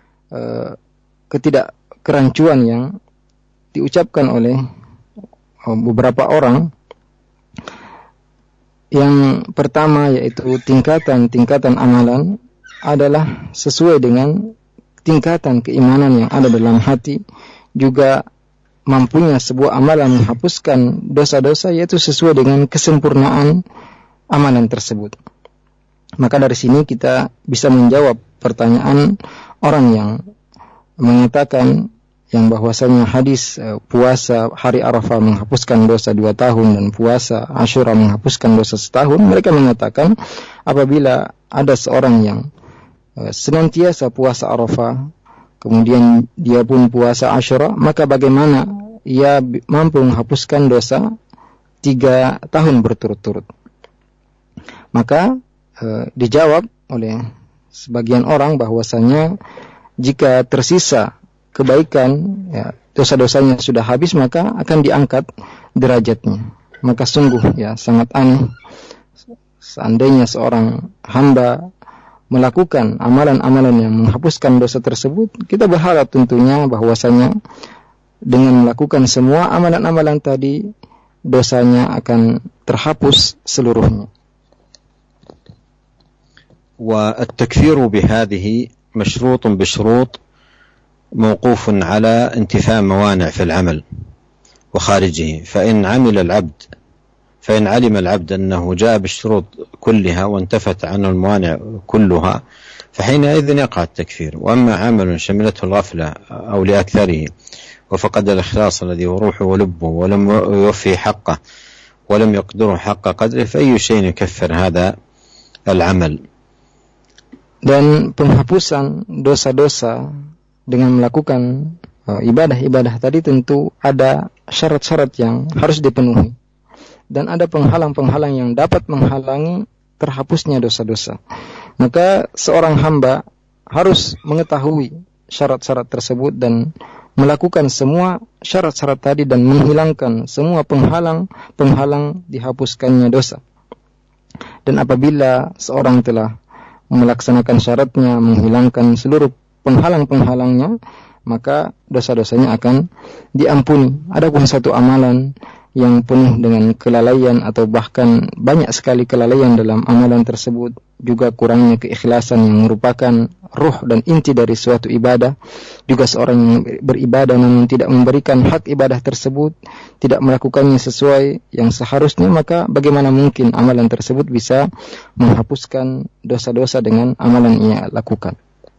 ketidakkerancuan yang diucapkan oleh beberapa orang Yang pertama yaitu tingkatan-tingkatan amalan adalah sesuai dengan tingkatan keimanan yang ada dalam hati, juga mampunya sebuah amalan menghapuskan dosa-dosa yaitu sesuai dengan kesempurnaan amalan tersebut. Maka dari sini kita bisa menjawab pertanyaan orang yang mengatakan yang bahwasanya hadis puasa hari Arafah menghapuskan dosa 2 tahun dan puasa Asyura menghapuskan dosa setahun. Mereka mengatakan apabila ada seorang yang senantiasa puasa Arafah, kemudian dia pun puasa Asyura, maka bagaimana ia mampu menghapuskan dosa 3 tahun berturut-turut? Maka dijawab oleh sebagian orang bahwasanya jika tersisa kebaikan, ya, dosa-dosanya sudah habis, maka akan diangkat derajatnya. Maka sungguh ya sangat aneh seandainya seorang hamba melakukan amalan-amalan yang menghapuskan dosa tersebut. Kita berharap tentunya bahwasanya dengan melakukan semua amalan-amalan tadi, dosanya akan terhapus seluruhnya. والتكفير بهذه مشروط بشروط موقوف على انتفاء موانع في العمل وخارجه. فإن علم العبد أنه جاء بالشروط كلها وانتفت عنه الموانع كلها فحينئذ يقع التكفير. وأما عمل شملته الغفلة أو لأكثره وفقد الإخلاص الذي هو روحه ولبه ولم يوفي حقه ولم يقدره حق قدره فأي شيء يكفر هذا العمل. Dan penghapusan dosa-dosa dengan melakukan ibadah-ibadah tadi tentu ada syarat-syarat yang harus dipenuhi. Dan ada penghalang-penghalang yang dapat menghalangi terhapusnya dosa-dosa. Maka seorang hamba harus mengetahui syarat-syarat tersebut dan melakukan semua syarat-syarat tadi dan menghilangkan semua penghalang dihapuskannya dosa. Dan apabila seorang telah melaksanakan syaratnya, menghilangkan seluruh penghalang-penghalangnya, maka dosa-dosanya akan diampuni. Adapun satu amalan yang penuh dengan kelalaian atau bahkan banyak sekali kelalaian dalam amalan tersebut, juga kurangnya keikhlasan yang merupakan ruh dan inti dari suatu ibadah, juga seorang yang beribadah namun tidak memberikan hak ibadah tersebut, tidak melakukannya sesuai yang seharusnya, maka bagaimana mungkin amalan tersebut bisa menghapuskan dosa-dosa dengan amalan yang ia lakukan.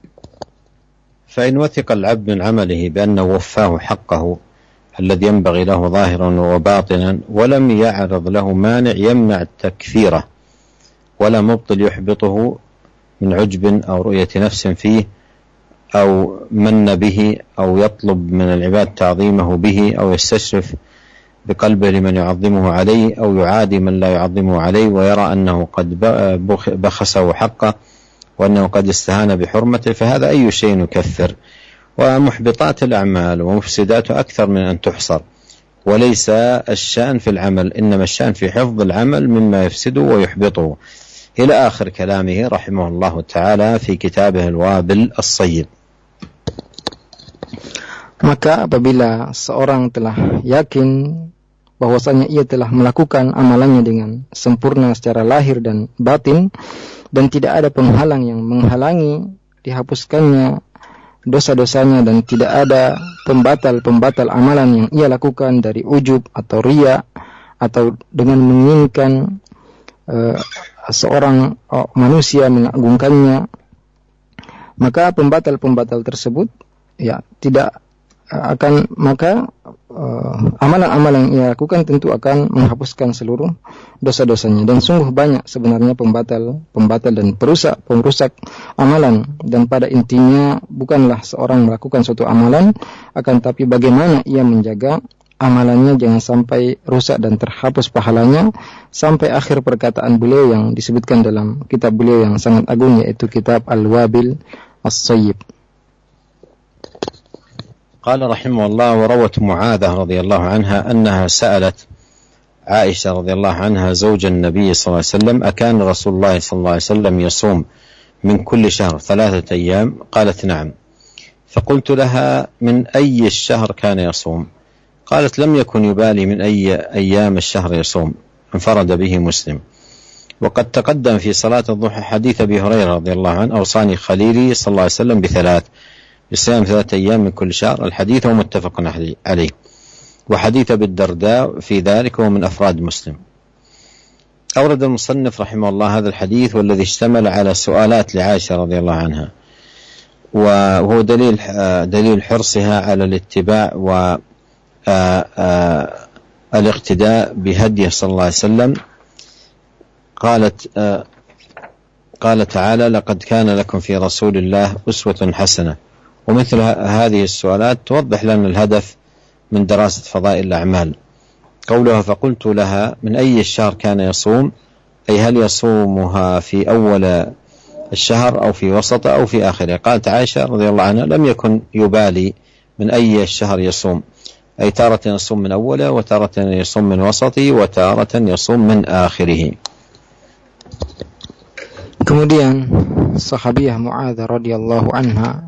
فإن وثق العبد من عمله بأنه وفاه حقه الذي ينبغي له ظاهرا وباطنا ولم يعرض له مانع يمنع تكفيره ولا مبطل يحبطه من عجب أو رؤية نفس فيه أو من به أو يطلب من العباد تعظيمه به أو يستشرف بقلبه لمن يعظمه عليه أو يعادي من لا يعظمه عليه ويرى أنه قد بخسه حقه وأنه قد استهان بحرمته فهذا أي شيء يكفر. ومحبطات الأعمال ومفسداته أكثر من أن تحصر، وليس الشأن في العمل إنما الشأن في حفظ العمل مما يفسده ويحبطه، إلى آخر كلامه رحمه الله تعالى في كتابه الوابل الصيب. Maka apabila seorang telah yakin bahwasanya ia telah melakukan amalannya dengan sempurna secara lahir dan batin, dan tidak ada penghalang yang menghalangi dihapuskannya dosa-dosanya, dan tidak ada pembatal amalan yang ia lakukan dari ujub atau riya atau dengan menginginkan seorang manusia mengagungkannya, maka pembatal tersebut ya tidak akan, maka amalan-amalan yang ia lakukan tentu akan menghapuskan seluruh dosa-dosanya. Dan sungguh banyak sebenarnya pembatal dan perusak amalan, dan pada intinya bukanlah seorang melakukan suatu amalan, akan tapi bagaimana ia menjaga amalannya jangan sampai rusak dan terhapus pahalanya, sampai akhir perkataan beliau yang disebutkan dalam kitab beliau yang sangat agung, yaitu kitab Al-Wabil As-Sayyib. قال رحمه الله: وروت معاذة رضي الله عنها أنها سألت عائشة رضي الله عنها زوج النبي صلى الله عليه وسلم: أكان رسول الله صلى الله عليه وسلم يصوم من كل شهر 3 أيام؟ قالت: نعم. فقلت لها: من أي الشهر كان يصوم؟ قالت: لم يكن يبالي من أي أيام الشهر يصوم، انفرد به مسلم. وقد تقدم في صلاة الضحى حديث أبي هريرة رضي الله عنه: أوصاني خليلي صلى الله عليه وسلم بثلاث: بصيام 3 أيام من كل شهر. الحديث هو متفق عليه. وحديث أبي الدرداء في ذلك هو من أفراد مسلم. أورد المصنف رحمه الله هذا الحديث والذي اشتمل على سؤالات لعائشة رضي الله عنها، وهو دليل حرصها على الاتباع والاقتداء بهديه صلى الله عليه وسلم. قال تعالى: لقد كان لكم في رسول الله أسوة حسنة. ومثل هذه السؤالات توضح لنا الهدف من دراسة فضائل الأعمال. قولها: فقلت لها: من أي الشهر كان يصوم؟ أي هل يصومها في أول الشهر أو في وسطه أو في آخره؟ قالت عائشة رضي الله عنها: لم يكن يبالي من أي الشهر يصوم، أي تارة يصوم من أوله وتارة يصوم من وسطه وتارة يصوم من آخره. Kemudian sahabiyah Mu'adzah radhiyallahu anha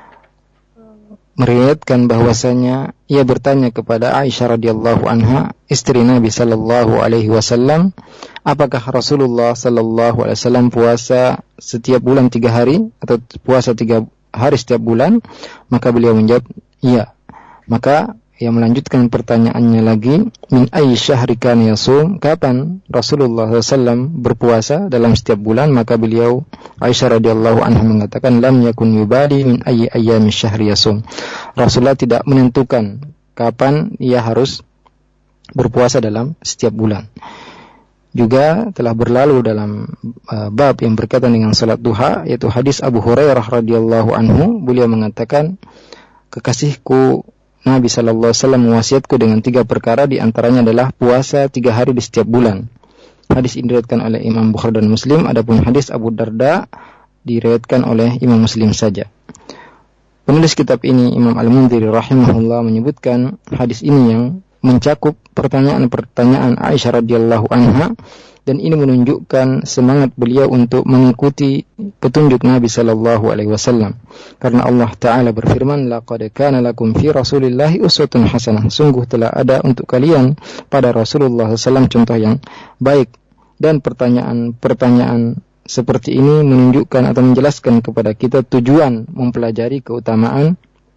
meriwayatkan bahwasanya ia bertanya kepada Aisyah radhiyallahu anha, istri Nabi sallallahu alaihi wasallam, apakah Rasulullah sallallahu alaihi wasallam puasa setiap bulan 3 hari atau puasa 3 hari setiap bulan? Maka beliau menjawab, iya. Maka ia melanjutkan pertanyaannya lagi, min ayyi syahri kana yasum? Kapan Rasulullah SAW berpuasa dalam setiap bulan? Maka beliau, Aisyah radhiyallahu anha, mengatakan, lam yakun yubali min ayyi ayyami syahri yasum. Rasulullah tidak menentukan kapan ia harus berpuasa dalam setiap bulan. Juga telah berlalu dalam bab yang berkaitan dengan salat duha, yaitu hadis Abu Hurairah radhiyallahu anhu. Beliau mengatakan, kekasihku Nabi sallallahu alaihi wasallam mewasiatku dengan 3 perkara, di antaranya adalah puasa 3 hari di setiap bulan. Hadis ini diriwayatkan oleh Imam Bukhari dan Muslim. Adapun hadis Abu Darda diriwayatkan oleh Imam Muslim saja. Penulis kitab ini, Imam Al-Mundhiri rahimahullah, menyebutkan hadis ini yang mencakup pertanyaan-pertanyaan Aisyah radhiyallahu anha, dan ini menunjukkan semangat beliau untuk mengikuti petunjuk Nabi sallallahu alaihi wasallam. Karena Allah Ta'ala berfirman, laqad kana lakum fi Rasulillahi uswatun hasanah. Sungguh telah ada untuk kalian pada Rasulullah SAW contoh yang baik. Dan pertanyaan seperti ini menunjukkan atau menjelaskan kepada kita tujuan mempelajari keutamaan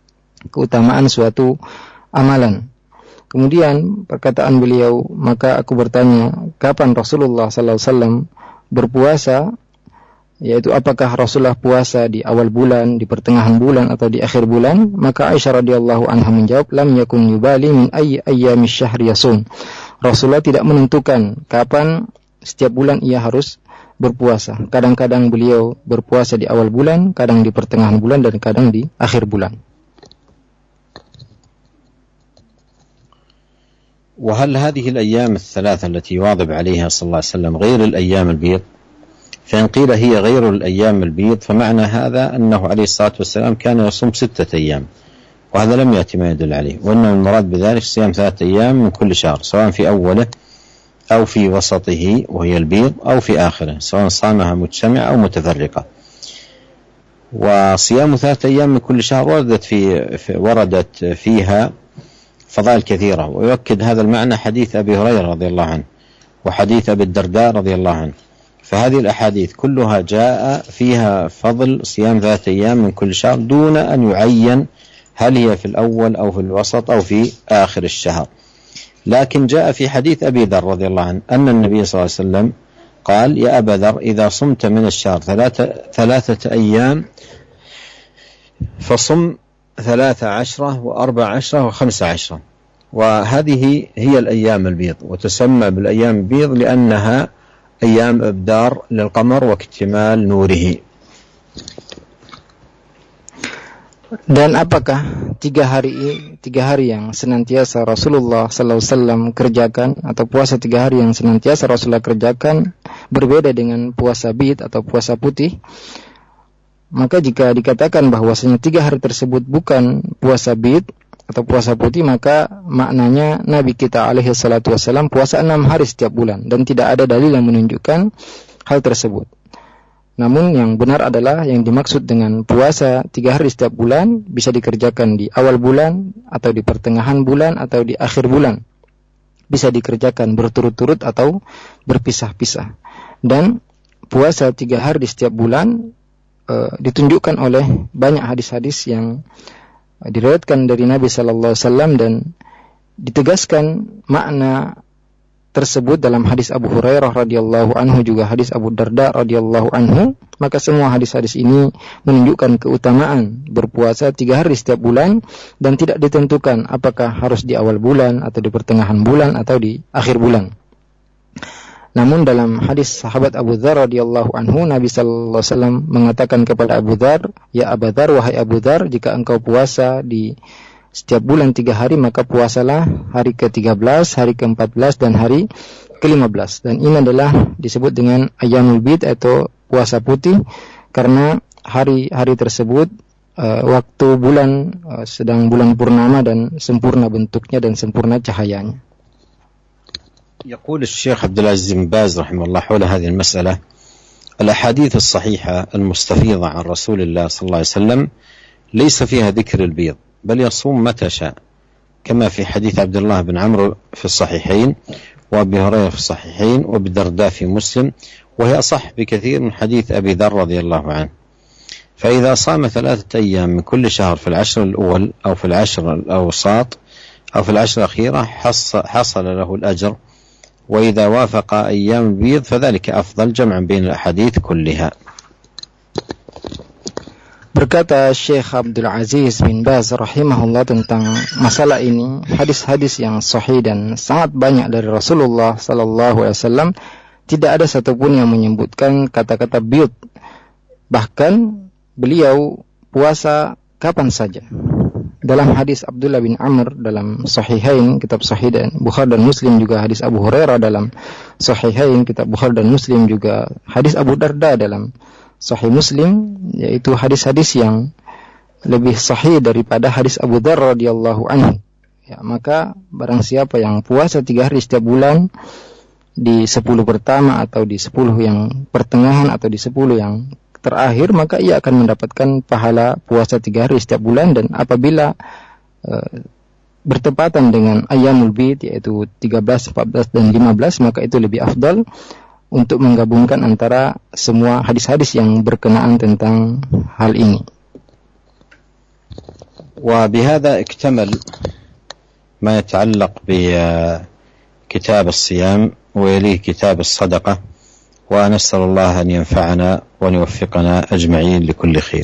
suatu amalan. Kemudian perkataan beliau, maka aku bertanya, kapan Rasulullah SAW berpuasa? Yaitu apakah Rasulullah puasa di awal bulan, di pertengahan bulan, atau di akhir bulan? Maka Aisyah radhiyallahu anha menjawab, lam yakun yubali min ayyi ayyami syahri yasum. Rasulullah tidak menentukan kapan setiap bulan ia harus berpuasa. Kadang-kadang beliau berpuasa di awal bulan, kadang di pertengahan bulan, dan kadang di akhir bulan. وهل هذه الأيام الثلاثة التي يواظب عليها صلى الله عليه وسلم غير الأيام البيض؟ فإن قيل هي غير الأيام البيض فمعنى هذا أنه عليه الصلاة والسلام كان يصوم 6 أيام، وهذا لم يأتي ما يدل عليه، وإنما المراد بذلك صيام 3 أيام من كل شهر، سواء في أوله أو في وسطه وهي البيض، أو في آخره، سواء صامها مجتمعة أو متفرقة. وصيام 3 أيام من كل شهر وردت فيها فضائل كثيرة، ويؤكد هذا المعنى حديث أبي هريرة رضي الله عنه وحديث أبي الدرداء رضي الله عنه. فهذه الأحاديث كلها جاء فيها فضل صيام 3 أيام من كل شهر دون أن يعين هل هي في الأول أو في الوسط أو في آخر الشهر. لكن جاء في حديث أبي ذر رضي الله عنه أن النبي صلى الله عليه وسلم قال: يا أبا ذر، إذا صمت من الشهر 3 أيام فصم 13 و14 و15. وهذه هي الأيام البيض، وتسمى بالأيام البيض لأنها أيام إبدار للقمر واكتمال نوره. Dan apakah 3 hari yang senantiasa Rasulullah SAW kerjakan, atau puasa 3 hari yang senantiasa Rasulullah kerjakan, berbeda dengan puasa bid atau puasa putih? Maka jika dikatakan bahwasanya 3 hari tersebut bukan puasa bid atau puasa putih, maka maknanya Nabi kita alaihi salatu wassalam puasa 6 hari setiap bulan, dan tidak ada dalil yang menunjukkan hal tersebut. Namun yang benar adalah yang dimaksud dengan puasa 3 hari setiap bulan bisa dikerjakan di awal bulan, atau di pertengahan bulan, atau di akhir bulan. Bisa dikerjakan berturut-turut atau berpisah-pisah. Dan puasa 3 hari di setiap bulan ditunjukkan oleh banyak hadis-hadis yang diriwayatkan dari Nabi sallallahu alaihi wasallam, dan ditegaskan makna tersebut dalam hadis Abu Hurairah radhiyallahu anhu, juga hadis Abu Darda radhiyallahu anhu. Maka semua hadis-hadis ini menunjukkan keutamaan berpuasa 3 hari setiap bulan, dan tidak ditentukan apakah harus di awal bulan atau di pertengahan bulan atau di akhir bulan. Namun dalam hadis sahabat Abu Dzar radhiyallahu anhu, Nabi sallallahu alaihi wasallam mengatakan kepada Abu Dzar, "Ya Abu Dzar, wahai Abu Dzar, jika engkau puasa di setiap bulan 3 hari, maka puasalah hari ke-13, hari ke-14, dan hari ke-15. Dan ini adalah disebut dengan Ayyamul Bid atau puasa putih, karena hari-hari tersebut waktu bulan sedang bulan purnama dan sempurna bentuknya dan sempurna cahayanya. يقول الشيخ عبد العزيز بن باز رحمه الله حول هذه المسألة: الأحاديث الصحيحة المستفيضة عن رسول الله صلى الله عليه وسلم ليس فيها ذكر البيض، بل يصوم متى شاء، كما في حديث عبد الله بن عمرو في الصحيحين، وأبي هريرة في الصحيحين، وبالدرداء في مسلم، وهي أصح بكثير من حديث أبي ذر رضي الله عنه. فإذا صام 3 أيام من كل شهر في العشر الأول أو في العشر الأوساط أو في العشر الأخيرة حصل له الأجر، وإذا وافق أيام البيض فذلك أفضل، جمعا بين الأحاديث كلها. Berkata Syekh Abdul Aziz bin Baz rahimahullah tentang masalah ini, hadis-hadis yang sahih dan sangat banyak dari Rasulullah sallallahu alaihi wasallam tidak ada satupun yang menyebutkan kata-kata biyut. Bahkan beliau puasa kapan saja. Dalam hadis Abdullah bin Amr dalam Sahihain, kitab Sahih dan Bukhari dan Muslim, juga hadis Abu Hurairah dalam Sahihain, kitab Bukhari dan Muslim, juga hadis Abu Darda dalam Sahih Muslim, yaitu hadis-hadis yang lebih sahih daripada hadis Abu Dzar radhiyallahu anhu. Ya, maka barang siapa yang puasa 3 hari setiap bulan di 10 pertama atau di 10 yang pertengahan atau di 10 yang terakhir, maka ia akan mendapatkan pahala puasa 3 hari setiap bulan. Dan apabila bertepatan dengan Ayyamul Bid, yaitu 13, 14, dan 15, maka itu lebih afdal untuk menggabungkan antara semua hadis-hadis yang berkenaan tentang hal ini. وبهذا اكتمل ما يتعلق بكتاب الصيام ويليه كتاب الصدقة، ونسأل الله أن ينفعنا وأن يوفقنا أجمعين لكل خير.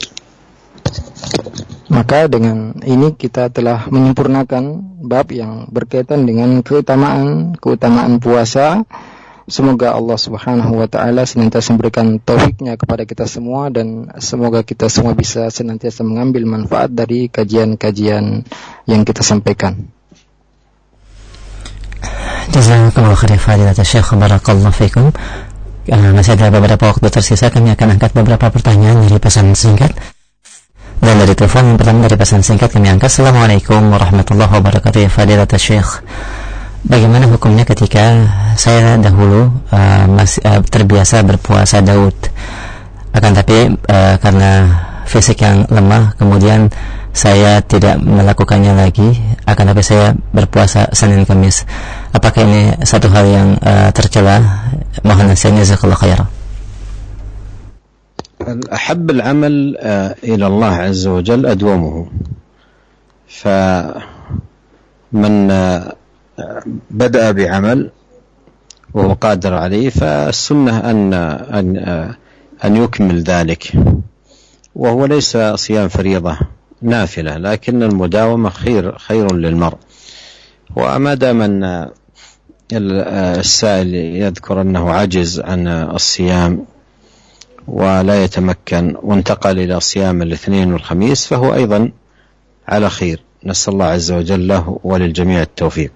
Maka dengan ini kita telah menyempurnakan bab yang berkaitan dengan keutamaan puasa. Semoga Allah Subhanahu wa taala senantiasa memberikan taufiknya kepada kita semua, dan semoga kita semua bisa senantiasa mengambil manfaat dari kajian-kajian yang kita sampaikan. Jazakallahu khairan fadilat Syekh, barakallahu fikum. Masih ada beberapa waktu tersisa, kami akan angkat beberapa pertanyaan dari pesan singkat. Dan dari telepon yang pertama dari pesan singkat kami angkat. Assalamualaikum warahmatullahi wabarakatuh. Ya fadilat Syekh, bagaimana hukumnya ketika saya dahulu masih terbiasa berpuasa Daud, akan tapi karena fisik yang lemah, kemudian saya tidak melakukannya lagi, akan tapi saya berpuasa Senin Kamis. Apakah ini satu hal yang tercela? Mohon nasihatnya, jazakallahu khairan. أحب العمل إلى الله عز وجل أدومه، فمن بدأ بعمل وهو قادر عليه فالسنة أن يكمل ذلك، وهو ليس صيام فريضة نافلة، لكن المداومة خير للمرء. وما دام أن السائل يذكر أنه عجز عن الصيام ولا يتمكن وانتقل إلى صيام الاثنين والخميس فهو أيضا على خير. نسأل الله عز وجل له وللجميع التوفيق.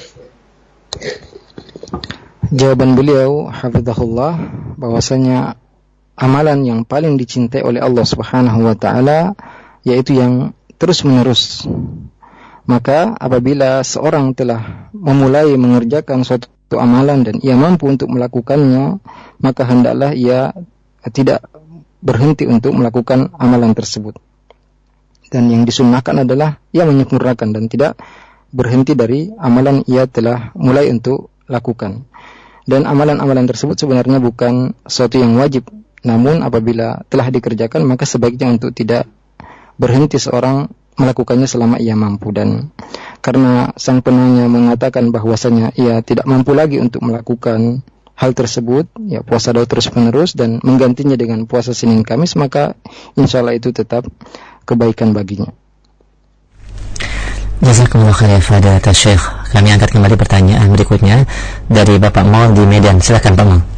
Jawaban beliau hafizahullah bahwasanya amalan yang paling dicintai oleh Allah Subhanahu wa taala yaitu yang terus-menerus. Maka apabila seorang telah memulai mengerjakan suatu amalan dan ia mampu untuk melakukannya, maka hendaklah ia tidak berhenti untuk melakukan amalan tersebut. Dan yang disunnahkan adalah ia menyempurnakan dan tidak berhenti dari amalan ia telah mulai untuk lakukan. Dan amalan-amalan tersebut sebenarnya bukan sesuatu yang wajib. Namun apabila telah dikerjakan, maka sebaiknya untuk tidak berhenti seorang melakukannya selama ia mampu. Dan karena sang penanya mengatakan bahwasanya ia tidak mampu lagi untuk melakukan hal tersebut, ya puasa Daud terus menerus dan menggantinya dengan puasa Senin Kamis, maka insya Allah itu tetap kebaikan baginya. Jazakumullah khair Fadilat Syekh. Kami angkat kembali pertanyaan berikutnya dari Bapak Mol di Medan. Silakan Pak Mol.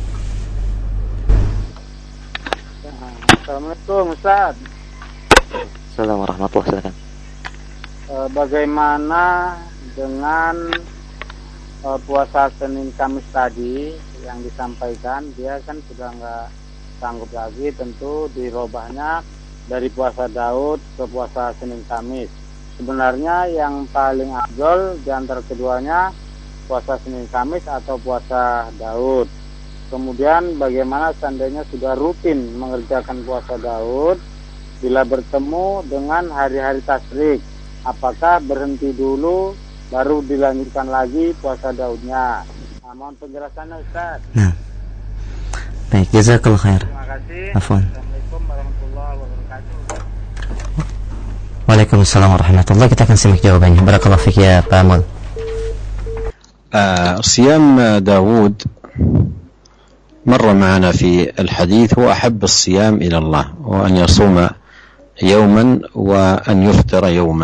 Assalamualaikum Ustaz. Assalamualaikum warahmatullahi wabarakatuh. Bagaimana dengan puasa Senin Kamis tadi yang disampaikan? Dia kan sudah nggak sanggup lagi, tentu dirobahnya dari puasa Daud ke puasa Senin Kamis. Sebenarnya yang paling afdol di antara keduanya puasa Senin Kamis atau puasa Daud. Kemudian bagaimana seandainya sudah rutin mengerjakan puasa Daud, bila bertemu dengan hari-hari tasyrik, apakah berhenti dulu baru dilanjutkan lagi puasa Daudnya? Nah, mohon penjelasannya Ustaz. Nah, baik, jazakallah khair. Terima kasih. Afwan. Assalamualaikum warahmatullahi wabarakatuh. Waalaikumsalam warahmatullahi. Kita akan simak jawabannya. Barakallahu fik ya Pak Mul. صيام داود مر معنا في الحديث هو أحب الصيام إلى الله، وأن يصوم يوما وأن يفطر يوما،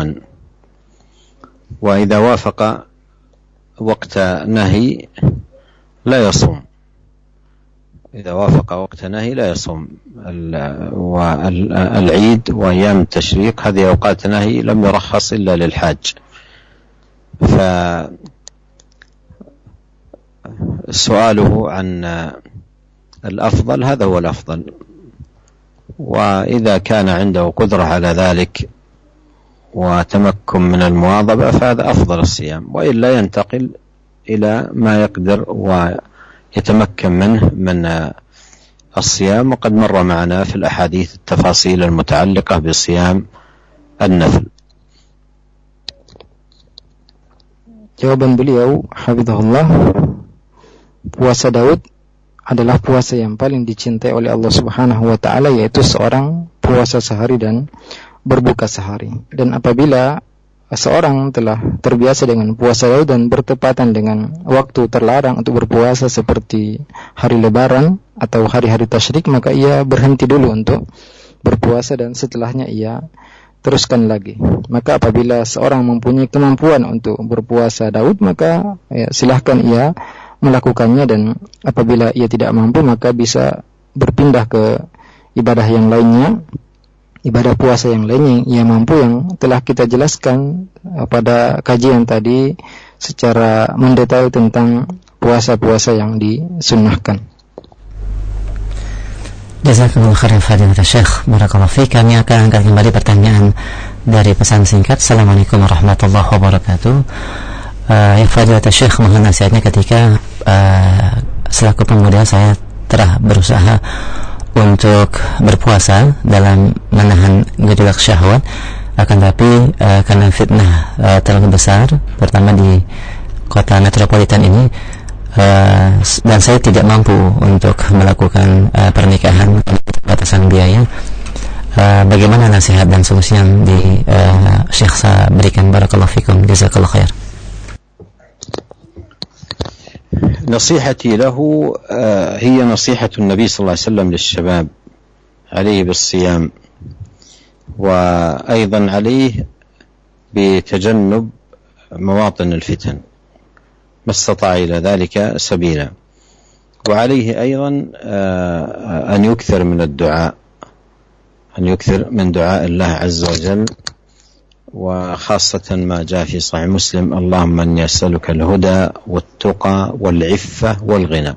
وإذا وافق وقت نهي لا يصوم، إذا وافق وقت نهي لا يصوم. والعيد وأيام التشريق هذه أوقات نهي لم يرخص إلا للحاج، فسؤاله عن الأفضل هذا هو الأفضل، وإذا كان عنده قدرة على ذلك وتمكن من المواظبة فهذا أفضل الصيام، وإلا ينتقل إلى ما يقدر ويتمكن منه من الصيام. وقد مر معنا في الأحاديث التفاصيل المتعلقة بصيام النفل. Jawaban beliau, hafizahullah, puasa Daud adalah puasa yang paling dicintai oleh Allah Subhanahu wa taala, yaitu seorang puasa sehari dan berbuka sehari. Dan apabila seorang telah terbiasa dengan puasa Daud dan bertepatan dengan waktu terlarang untuk berpuasa seperti hari Lebaran atau hari-hari tasyrik, maka ia berhenti dulu untuk berpuasa dan setelahnya ia teruskan lagi. Maka apabila seorang mempunyai kemampuan untuk berpuasa Daud, maka silahkan ia melakukannya, dan apabila ia tidak mampu maka bisa berpindah ke ibadah yang lainnya, ibadah puasa yang lainnya yang ia mampu, yang telah kita jelaskan pada kajian tadi secara mendetail tentang puasa-puasa yang disunnahkan. Jazakumullah khairan Fadilat Syekh. Barakallahu fiik. Kami akan angkat kembali pertanyaan dari pesan singkat. Assalamualaikum warahmatullahi wabarakatuh. Ya Fadilat Syekh, mohon nasihatnya ketika selaku pemuda saya telah berusaha untuk berpuasa dalam menahan gejolak syahwat, akan tapi karena fitnah terlalu besar terutama di kota metropolitan ini, dan saya tidak mampu untuk melakukan pernikahan batasan biaya. Bagaimana nasihat dan solusi yang di Syekh saya berikan? Barakallahu fikum, jazakallahu khair. نصيحتي له هي نصيحة النبي صلى الله عليه وسلم للشباب عليه بالصيام، وأيضا عليه بتجنب مواطن الفتن ما استطاع إلى ذلك سبيلا، وعليه أيضا أن يكثر من الدعاء، أن يكثر من دعاء الله عز وجل، وخاصة ما جاء في صحيح مسلم: اللهم إني أسألك الهدى والتقى والعفة والغنى.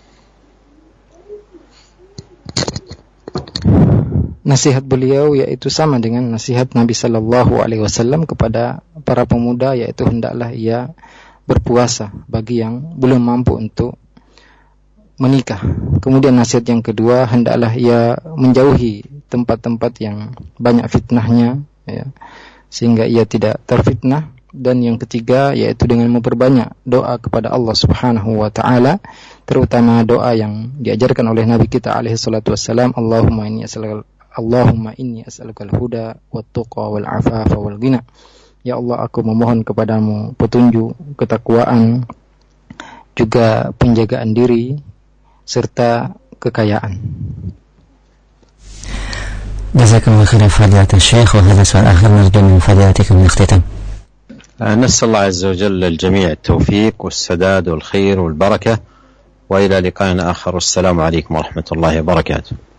Nasihat beliau yaitu sama dengan nasihat Nabi Sallallahu Alaihi Wasallam kepada para pemuda, yaitu hendaklah ia berpuasa bagi yang belum mampu untuk menikah. Kemudian nasihat yang kedua, hendaklah ia menjauhi tempat-tempat yang banyak fitnahnya, ya, sehingga ia tidak terfitnah. Dan yang ketiga yaitu dengan memperbanyak doa kepada Allah Subhanahu wa taala, terutama doa yang diajarkan oleh Nabi kita alaihi salatu wassalam, Allahumma inni as'aluka al-huda wat-tuqa wal-'afafa wal-ghina. Ya Allah, aku memohon kepadamu petunjuk, ketakwaan, juga penjagaan diri serta kekayaan. Jazakallahu khairan fadilatul Syekh, wa hadha su'al akhir narju min fadilatikum al-ikhtitam. نسأل الله عز وجل للجميع التوفيق والسداد والخير والبركة، وإلى لقاء آخر. السلام عليكم ورحمة الله وبركاته.